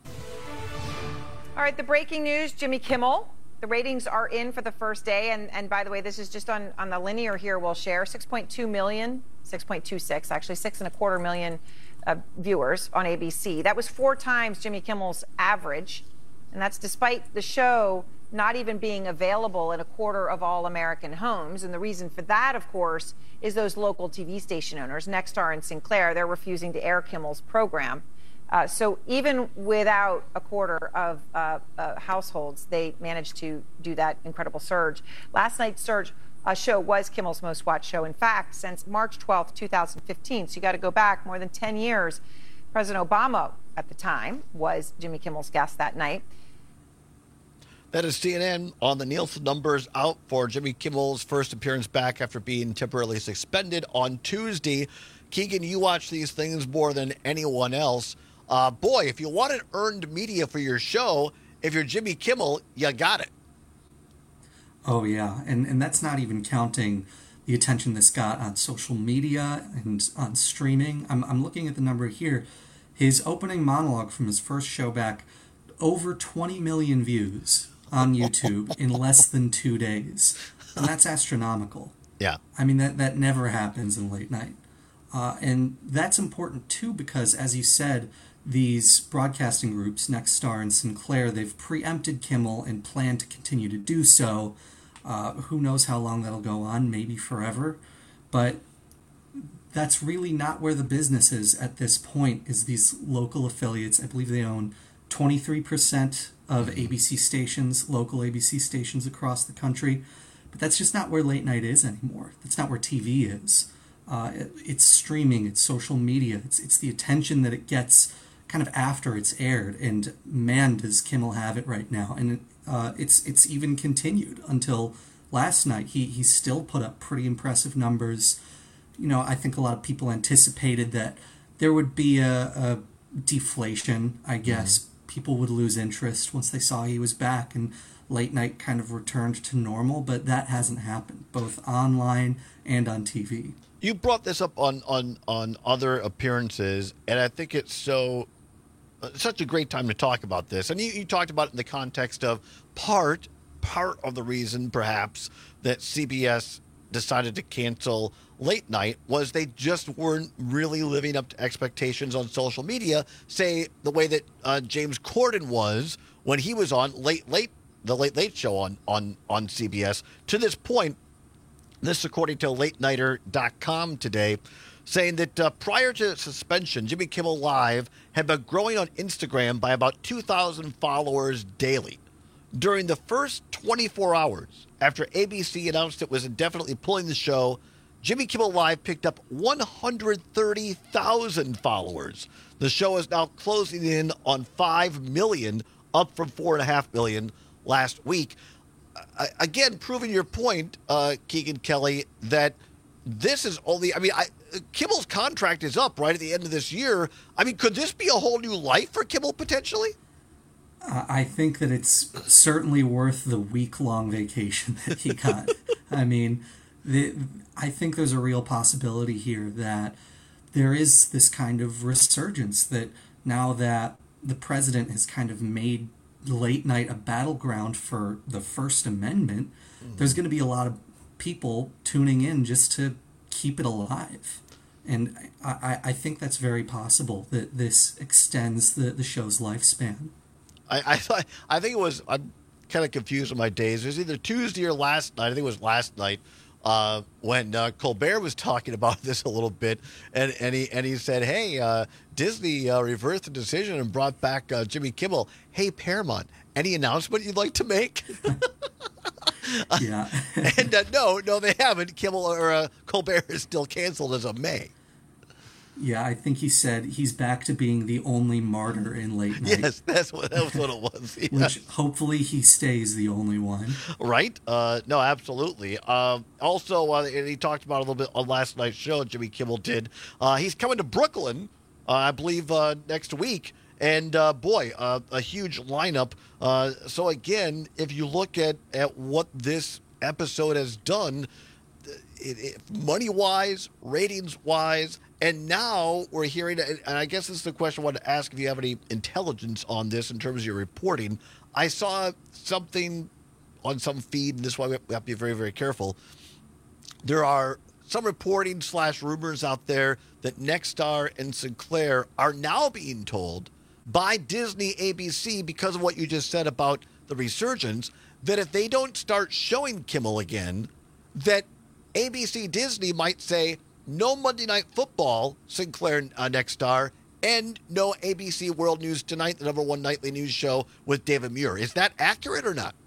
All right, the breaking news, Jimmy Kimmel. The ratings are in for the first day. And, and by the way, this is just on, on the linear here we'll share. six point two million, six point two six, actually six and a quarter million uh, viewers on A B C. That was four times Jimmy Kimmel's average. And that's despite the show not even being available in a quarter of all American homes. And the reason for that, of course, is those local T V station owners, Nexstar and Sinclair. They're refusing to air Kimmel's program. Uh, so even without a quarter of uh, uh, households, they managed to do that incredible surge. Last night's surge uh, show was Kimmel's most watched show. In fact, since March twelfth, two thousand fifteen, so you got to go back more than ten years. President Obama at the time was Jimmy Kimmel's guest that night. That is C N N on the Nielsen numbers out for Jimmy Kimmel's first appearance back after being temporarily suspended on Tuesday. Keegan, you watch these things more than anyone else. Uh, boy, if you want an earned media for your show, if you're Jimmy Kimmel, you got it. Oh, yeah. And, and that's not even counting the attention this got on social media and on streaming. I'm, I'm looking at the number here. His opening monologue from his first show back, over twenty million views on YouTube in less than two days. And that's astronomical. Yeah. I mean, that, that never happens in late night. Uh, and that's important, too, because, as you said, these broadcasting groups, Nexstar and Sinclair, they've preempted Kimmel and plan to continue to do so. Uh, who knows how long that'll go on, maybe forever. But that's really not where the business is at this point, is these local affiliates. I believe they own twenty-three percent of A B C stations, local A B C stations across the country. But that's just not where late night is anymore. That's not where T V is. Uh, it, it's streaming, it's social media, it's it's the attention that it gets kind of after it's aired, and man, does Kimmel have it right now. And uh, it's it's even continued until last night. He he still put up pretty impressive numbers. You know, I think a lot of people anticipated that there would be a, a deflation, I guess. Mm-hmm. People would lose interest once they saw he was back, and late night kind of returned to normal, but that hasn't happened, both online and on T V. You brought this up on, on, on other appearances, and I think it's so uh, such a great time to talk about this. And you, you talked about it in the context of part part of the reason, perhaps, that C B S decided to cancel late night was they just weren't really living up to expectations on social media, say the way that uh, James Corden was when he was on late late the Late Late Show on on on C B S. To this point, this according to late nighter dot com today, saying that uh, prior to suspension, Jimmy Kimmel Live had been growing on Instagram by about two thousand followers daily. During the first twenty-four hours after A B C announced it was indefinitely pulling the show, Jimmy Kimmel Live picked up one hundred thirty thousand followers. The show is now closing in on five million, up from four point five million last week. Uh, again, proving your point, uh, Keegan Kelly, that this is only, I mean, I, Kimmel's contract is up right at the end of this year. I mean, could this be a whole new life for Kimmel potentially? Uh, I think that it's certainly worth the week-long vacation that he got. I mean, the, I think there's a real possibility here that there is this kind of resurgence that now that the president has kind of made late night a battleground for the First Amendment, mm-hmm. there's going to be a lot of people tuning in just to keep it alive. And I, I think that's very possible that this extends the, the show's lifespan. I I, thought, I think it was, I'm kind of confused with my days. It was either Tuesday or last night. I think it was last night uh, when uh, Colbert was talking about this a little bit. And, and, he, and he said, hey, uh, Disney uh, reversed the decision and brought back uh, Jimmy Kimmel. Hey, Paramount, any announcement you'd like to make? Yeah. and uh, no, no, they haven't. Kimmel or uh, Colbert is still canceled as of May. Yeah, I think he said he's back to being the only martyr in late night. Yes, that's what, that was what it was. Yeah. Which hopefully he stays the only one. Right? Uh, no, absolutely. Uh, also, uh, and he talked about a little bit on last night's show, Jimmy Kimmel did. Uh, he's coming to Brooklyn, uh, I believe, uh, next week. And, uh, boy, uh, a huge lineup. Uh, so, again, if you look at, at what this episode has done, it, it, money-wise, ratings-wise, and now we're hearing, and I guess this is the question I wanted to ask if you have any intelligence on this in terms of your reporting. I saw something on some feed, and this is why we have to be very, very careful. There are some reporting slash rumors out there that Nexstar and Sinclair are now being told by Disney A B C, because of what you just said about the resurgence, that if they don't start showing Kimmel again, that A B C Disney might say, no Monday Night Football, Sinclair and uh, Nexstar, and no A B C World News Tonight, the number one nightly news show with David Muir. Is that accurate or not?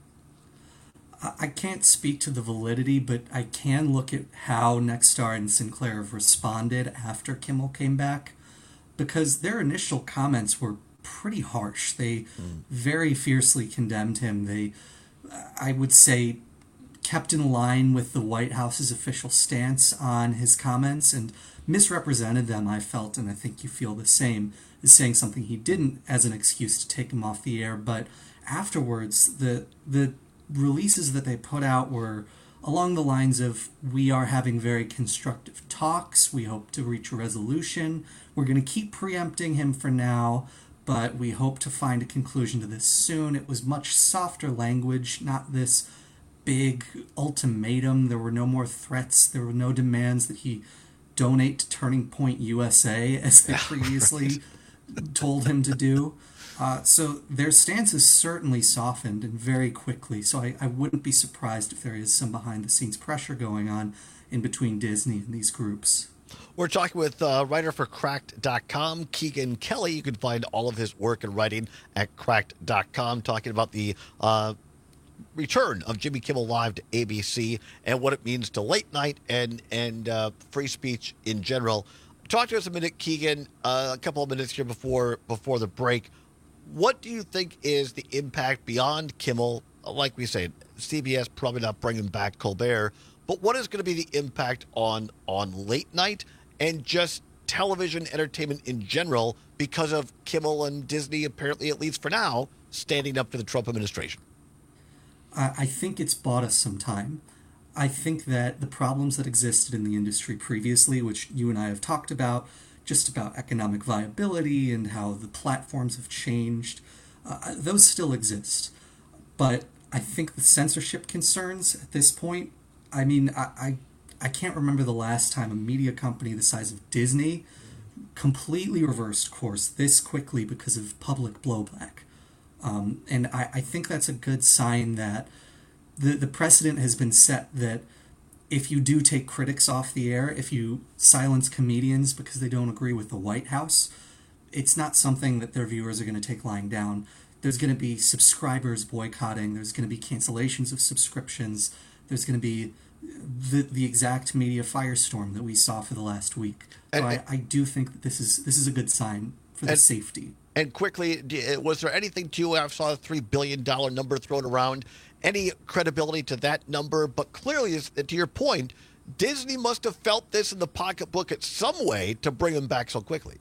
I can't speak to the validity, but I can look at how Nexstar and Sinclair have responded after Kimmel came back, because their initial comments were pretty harsh. They mm. very fiercely condemned him. They, I would say, kept in line with the White House's official stance on his comments and misrepresented them, I felt, and I think you feel the same, as saying something he didn't as an excuse to take him off the air. But afterwards, the the releases that they put out were along the lines of, we are having very constructive talks, we hope to reach a resolution, we're going to keep preempting him for now, but we hope to find a conclusion to this soon. It was much softer language, not this big ultimatum. There were no more threats. There were no demands that he donate to Turning Point U S A, as they previously right. told him to do. Uh, so their stance is certainly softened, and very quickly. So I, I wouldn't be surprised if there is some behind-the-scenes pressure going on in between Disney and these groups. We're talking with uh, writer for Cracked dot com, Keegan Kelly. You can find all of his work and writing at Cracked dot com, talking about the uh, return of Jimmy Kimmel Live to A B C and what it means to late night and and uh, free speech in general. Talk to us a minute, Keegan. Uh, a couple of minutes here before before the break. What do you think is the impact beyond Kimmel? Like we said, C B S probably not bringing back Colbert, but what is going to be the impact on on late night and just television entertainment in general because of Kimmel and Disney, apparently, at least for now, standing up to the Trump administration? I think it's bought us some time. I think that the problems that existed in the industry previously, which you and I have talked about, just about economic viability and how the platforms have changed, uh, those still exist. But I think the censorship concerns at this point, I mean, I, I, I can't remember the last time a media company the size of Disney completely reversed course this quickly because of public blowback. Um, and I, I think that's a good sign that the, the precedent has been set that if you do take critics off the air, if you silence comedians because they don't agree with the White House, it's not something that their viewers are going to take lying down. There's going to be subscribers boycotting. There's going to be cancellations of subscriptions. There's going to be the the exact media firestorm that we saw for the last week. So and, I, I do think that this is this is a good sign for the and, safety. And quickly, was there anything to you? I saw a three billion dollars number thrown around. Any credibility to that number? But clearly, to your point, Disney must have felt this in the pocketbook at some way to bring him back so quickly.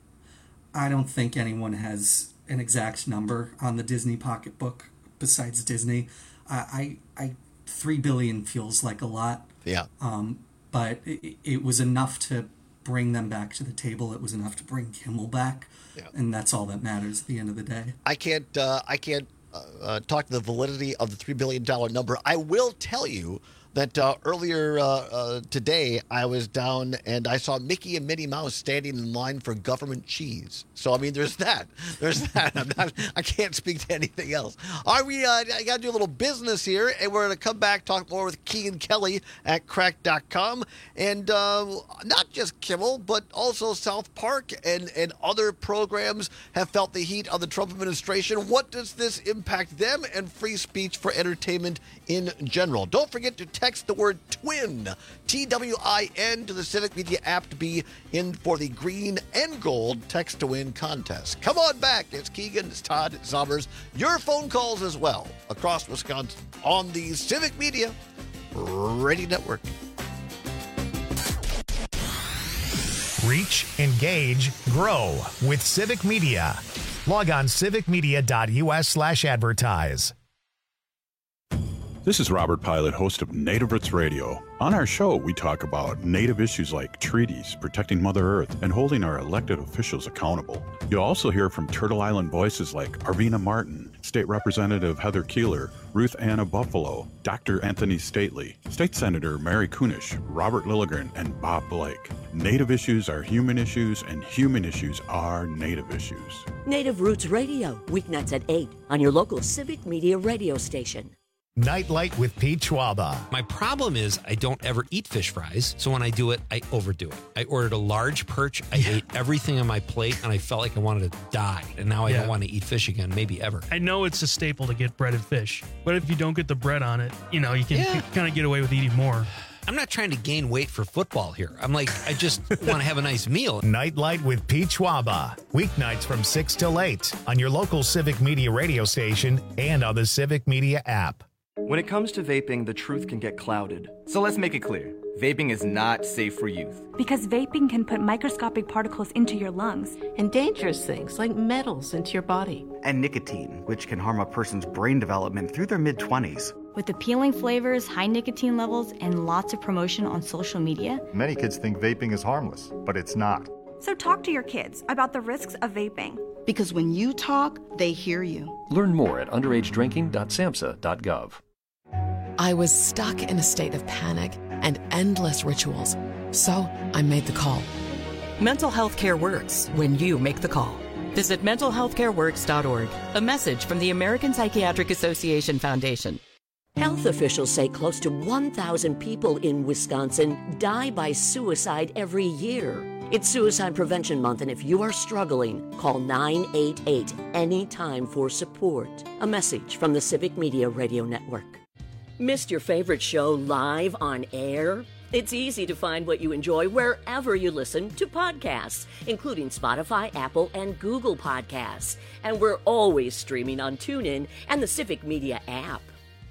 I don't think anyone has an exact number on the Disney pocketbook besides Disney. I, I, I three billion feels like a lot. Yeah. Um, but it, it was enough to bring them back to the table. It was enough to bring Kimmel back, yeah. And that's all that matters at the end of the day. I can't. Uh, I can't uh, uh, talk to the validity of the three billion dollars number. I will tell you that uh, earlier uh, uh, today I was down and I saw Mickey and Minnie Mouse standing in line for government cheese. So I mean, there's that. There's that. I'm not. I can't speak to anything else. Are we? Uh, I got to do a little business here, and we're going to come back talk more with Keegan Kelly at Cracked dot com, and uh, not just Kimmel, but also South Park and and other programs have felt the heat of the Trump administration. What does this impact them and free speech for entertainment in general? Don't forget to text the word TWIN, T W I N, to the Civic Media app to be in for the green and gold text to win contest. Come on back. It's Keegan, it's Todd, it's Summers. Your phone calls as well across Wisconsin on the Civic Media Radio Network. Reach, engage, grow with Civic Media. Log on civicmedia.us slash advertise. This is Robert Pilot, host of Native Roots Radio. On our show, we talk about Native issues like treaties, protecting Mother Earth, and holding our elected officials accountable. You'll also hear from Turtle Island voices like Arvina Martin, State Representative Heather Keeler, Ruth Anna Buffalo, Doctor Anthony Stately, State Senator Mary Kunish, Robert Lilligren, and Bob Blake. Native issues are human issues, and human issues are Native issues. Native Roots Radio, weeknights at eight on your local Civic Media radio station. Nightlight with Pete Schwaba. My problem is I don't ever eat fish fries, so when I do it, I overdo it. I ordered a large perch, I yeah. ate everything on my plate, and I felt like I wanted to die. And now I yeah. don't want to eat fish again, maybe ever. I know it's a staple to get breaded fish, but if you don't get the bread on it, you know, you can yeah. kind of get away with eating more. I'm not trying to gain weight for football here. I'm like, I just want to have a nice meal. Nightlight with Pete Schwaba. Weeknights from six till eight on your local Civic Media radio station and on the Civic Media app. When it comes to vaping, the truth can get clouded. So let's make it clear. Vaping is not safe for youth. Because vaping can put microscopic particles into your lungs. And dangerous things like metals into your body. And nicotine, which can harm a person's brain development through their mid-twenties. With appealing flavors, high nicotine levels, and lots of promotion on social media. Many kids think vaping is harmless, but it's not. So talk to your kids about the risks of vaping. Because when you talk, they hear you. Learn more at underage drinking dot samhsa dot gov. I was stuck in a state of panic and endless rituals, so I made the call. Mental health care works when you make the call. Visit mental health care works dot org. A message from the American Psychiatric Association Foundation. Health officials say close to one thousand people in Wisconsin die by suicide every year. It's Suicide Prevention Month, and if you are struggling, call nine eight eight anytime for support. A message from the Civic Media Radio Network. Missed your favorite show live on air? It's easy to find what you enjoy wherever you listen to podcasts, including Spotify, Apple, and Google Podcasts. And we're always streaming on TuneIn and the Civic Media app.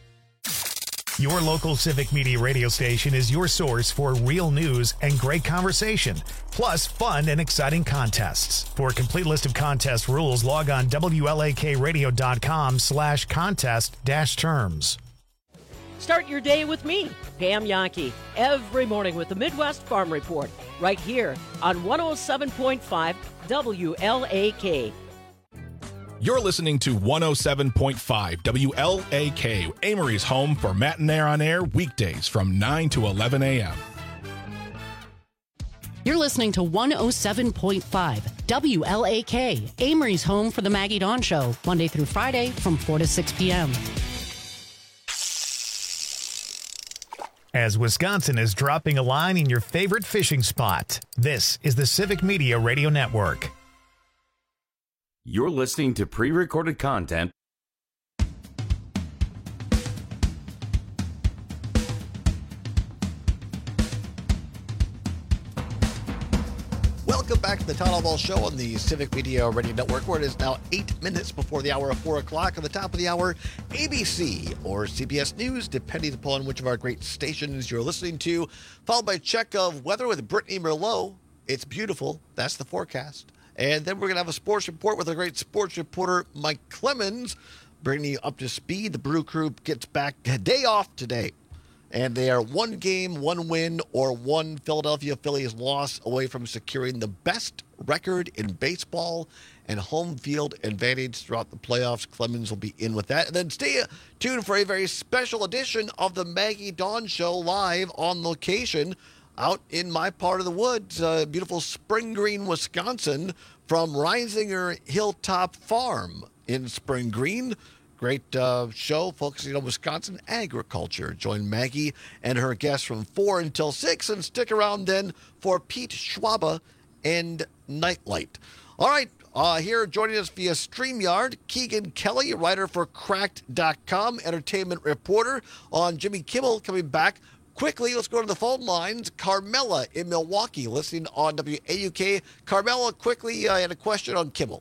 Your local Civic Media radio station is your source for real news and great conversation, plus fun and exciting contests. For a complete list of contest rules, log on W L A K radio dot com slash contest dash terms. Start your day with me, Pam Yankee, every morning with the Midwest Farm Report, right here on one oh seven point five W L A K. You're listening to one oh seven point five W L A K, Amory's home for Matinee on Air, weekdays from nine to eleven a.m. You're listening to one oh seven point five W L A K, Amory's home for the Maggie Dawn Show, Monday through Friday from four to six p.m. As Wisconsin is dropping a line in your favorite fishing spot, this is the Civic Media Radio Network. You're listening to pre-recorded content. Welcome back to the Todd Ball Show on the Civic Media Radio Network, where it is now eight minutes before the hour of four o'clock. At the top of the hour, A B C or C B S News, depending upon which of our great stations you're listening to, followed by a check of weather with Brittany Merlot. It's beautiful. That's the forecast. And then we're going to have a sports report with our great sports reporter, Mike Clemens, bringing you up to speed. The Brew Crew gets back a day off today. And they are one game, one win, or one Philadelphia Phillies loss away from securing the best record in baseball and home field advantage throughout the playoffs. Clemens will be in with that. And then stay tuned for a very special edition of the Maggie Dawn Show live on location out in my part of the woods, uh, beautiful Spring Green, Wisconsin, from Reinsinger Hilltop Farm in Spring Green. Great uh, show focusing on Wisconsin agriculture. Join Maggie and her guests from four until six, and stick around then for Pete Schwaba and Nightlight. All right, Uh, here joining us via StreamYard, Keegan Kelly, writer for Cracked dot com, entertainment reporter on Jimmy Kimmel, coming back. Quickly, let's go to the phone lines. Carmela in Milwaukee, listening on W A U K. Carmela, quickly, I uh, had a question on Kimmel.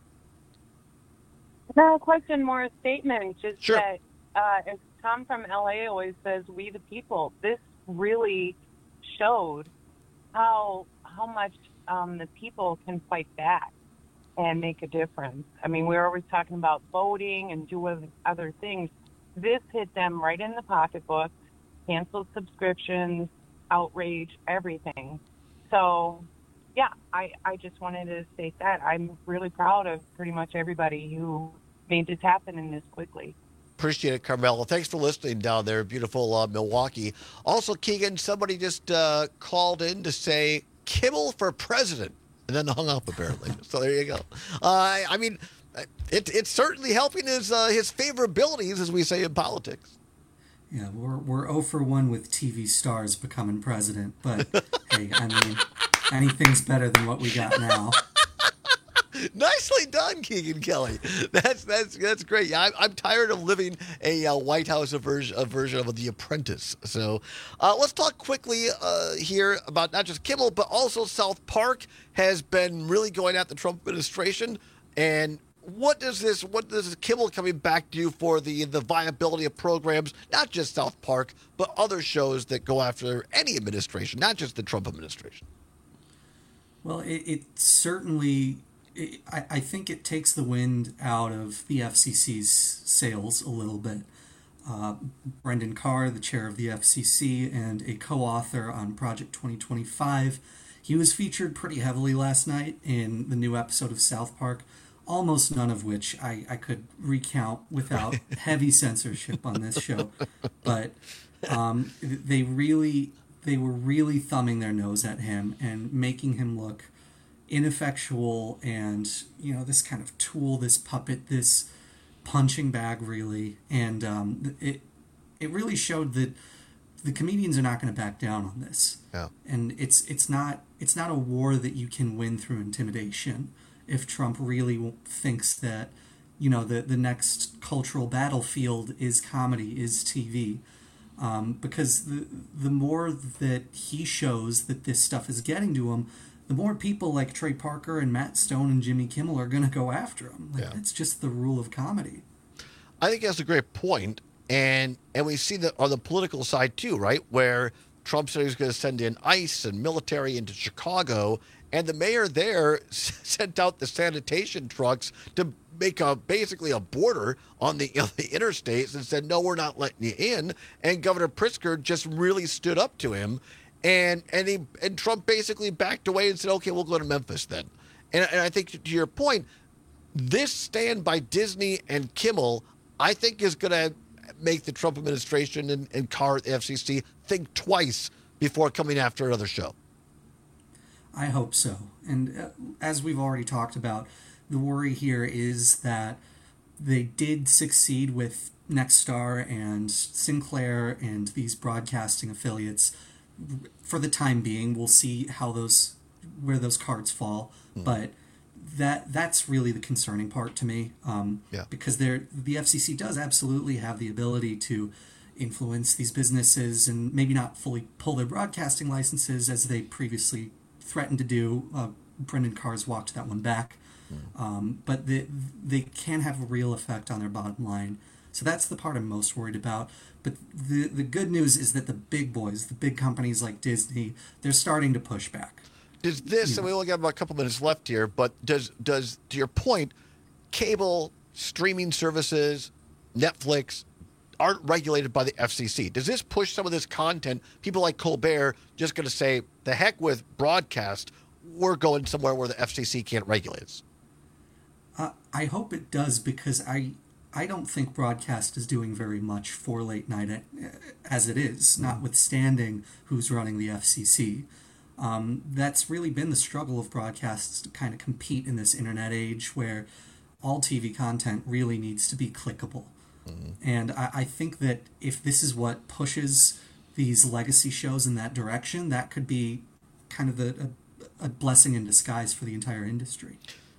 No question, more a statement. Just sure. that uh, as Tom from L A always says, we the people. This really showed how how much um, the people can fight back and make a difference. I mean, we're always talking about voting and do other things. This hit them right in the pocketbook, canceled subscriptions, outrage, everything. So, yeah, I, I just wanted to state that. I'm really proud of pretty much everybody who made this happen in this quickly. Appreciate it, Carmela. Thanks for listening down there, beautiful uh, Milwaukee. Also, Keegan, somebody just uh, called in to say Kimmel for president, and then hung up apparently. So there you go. Uh, I mean, it, it's certainly helping his uh, his favorabilities, as we say in politics. Yeah, we're we're zero for one with T V stars becoming president, but hey, I mean, anything's better than what we got now. Nicely done, Keegan Kelly. That's that's that's great. Yeah, I'm, I'm tired of living a uh, White House version a version of The Apprentice. So, uh, let's talk quickly uh, here about not just Kimmel, but also South Park has been really going at the Trump administration. And what does this what does Kimmel coming back do for the the viability of programs, not just South Park, but other shows that go after any administration, not just the Trump administration? Well, it, it certainly. I, I think it takes the wind out of the F C C's sails a little bit. Uh, Brendan Carr, the chair of the F C C and a co-author on Project twenty twenty-five, he was featured pretty heavily last night in the new episode of South Park, almost none of which I, I could recount without heavy censorship on this show. But um, they really, they were really thumbing their nose at him and making him look ineffectual and, you know, this kind of tool, this puppet, this punching bag, really. And um, it it really showed that the comedians are not going to back down on this. Yeah. And it's it's not it's not a war that you can win through intimidation. If Trump really thinks that, you know, the the next cultural battlefield is comedy, is T V. Um, because the the more that he shows that this stuff is getting to him, the more people like Trey Parker and Matt Stone and Jimmy Kimmel are going to go after him. Like, yeah. It's just the rule of comedy. I think that's a great point. And and we see that on the political side too, right? Where Trump said he was going to send in ICE and military into Chicago, and the mayor there sent out the sanitation trucks to make a basically a border on the, on the interstates and said, no, we're not letting you in. And Governor Pritzker just really stood up to him. And and he and Trump basically backed away and said, okay, we'll go to Memphis then. And, and I think to your point, this stand by Disney and Kimmel, I think is going to make the Trump administration and, and Carr at the F C C think twice before coming after another show. I hope so. And uh, as we've already talked about, the worry here is that they did succeed with Nexstar and Sinclair and these broadcasting affiliates. For the time being, we'll see how those where those cards fall. Mm. But that that's really the concerning part to me. Um, yeah. Because they're, the F C C does absolutely have the ability to influence these businesses and maybe not fully pull their broadcasting licenses as they previously threatened to do. Uh, Brendan Carr's walked that one back. Mm. Um, but they, they can have a real effect on their bottom line. So that's the part I'm most worried about. But the the good news is that the big boys, the big companies like Disney, they're starting to push back. Does this, and we only got about a couple minutes left here, but does, does to your point, cable, streaming services, Netflix, aren't regulated by the F C C. Does this push some of this content, people like Colbert just going to say, the heck with broadcast, we're going somewhere where the F C C can't regulate us? Uh, I hope it does, because I... I don't think broadcast is doing very much for late night as it is, notwithstanding who's running the F C C. Um, that's really been the struggle of broadcasts to kind of compete in this internet age where all T V content really needs to be clickable. Mm-hmm. And I, I think that if this is what pushes these legacy shows in that direction, that could be kind of the, a, a blessing in disguise for the entire industry.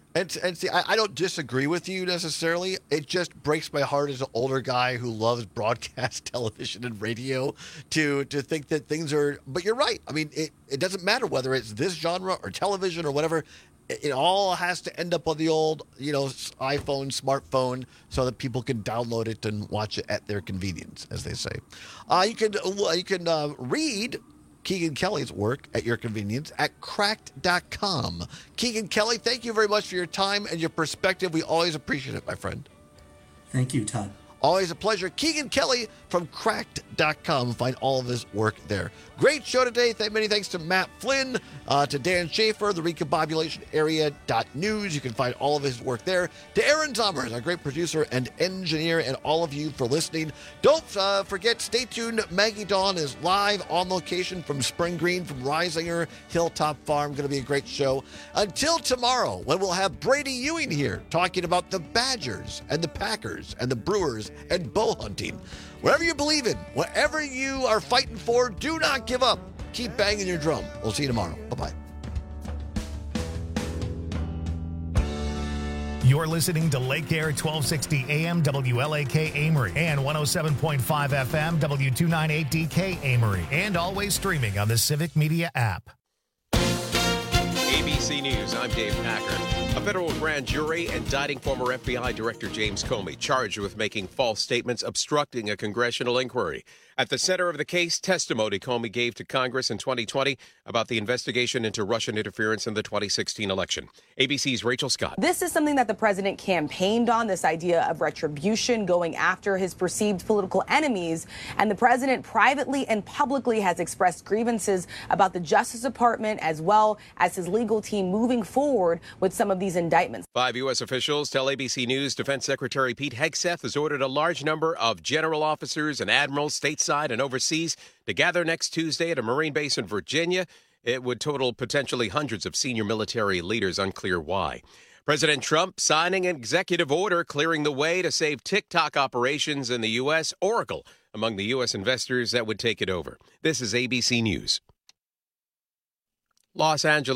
And, and see, I, I don't disagree with you necessarily. It just breaks my heart as an older guy who loves broadcast television and radio to to think that things are. But you're right. I mean, it, it doesn't matter whether it's this genre or television or whatever. It, it all has to end up on the old, you know, iPhone, smartphone, so that people can download it and watch it at their convenience, as they say. Uh, you can you can uh, read Keegan Kelly's work at your convenience at cracked dot com. Keegan Kelly, thank you very much for your time and your perspective. We always appreciate it, my friend. Thank you, Todd. Always a pleasure. Keegan Kelly from cracked dot com. Find all of his work there. Great show today. Thank, many thanks to Matt Flynn, uh, to Dan Schaefer, the recombobulation area dot news. You can find all of his work there. To Aaron Zommers, our great producer and engineer, and all of you for listening. Don't uh, forget, stay tuned. Maggie Dawn is live on location from Spring Green, from Risinger Hilltop Farm. Going to be a great show. Until tomorrow, when we'll have Brady Ewing here talking about the Badgers and the Packers and the Brewers and bow hunting. Whatever you believe in, whatever you are fighting for, do not give up. Keep banging your drum. We'll see you tomorrow. Bye-bye. You're listening to Lake Air twelve sixty A M W L A K Amory and one oh seven point five F M W two ninety-eight D K Amory, and always streaming on the Civic Media app. A B C News, I'm Dave Packer. A federal grand jury indicting former F B I Director James Comey, charged with making false statements obstructing a congressional inquiry. At the center of the case, testimony Comey gave to Congress in twenty twenty about the investigation into Russian interference in the twenty sixteen election. A B C's Rachel Scott. This is something that the president campaigned on, this idea of retribution, going after his perceived political enemies. And the president privately and publicly has expressed grievances about the Justice Department as well as his legal team moving forward with some of these indictments. Five U S officials tell A B C News Defense Secretary Pete Hegseth has ordered a large number of general officers and admirals stateside and overseas to gather next Tuesday at a Marine base in Virginia. It would total potentially hundreds of senior military leaders, unclear why. President Trump signing an executive order clearing the way to save TikTok operations in the U S. Oracle among the U S investors that would take it over. This is A B C News. Los Angeles.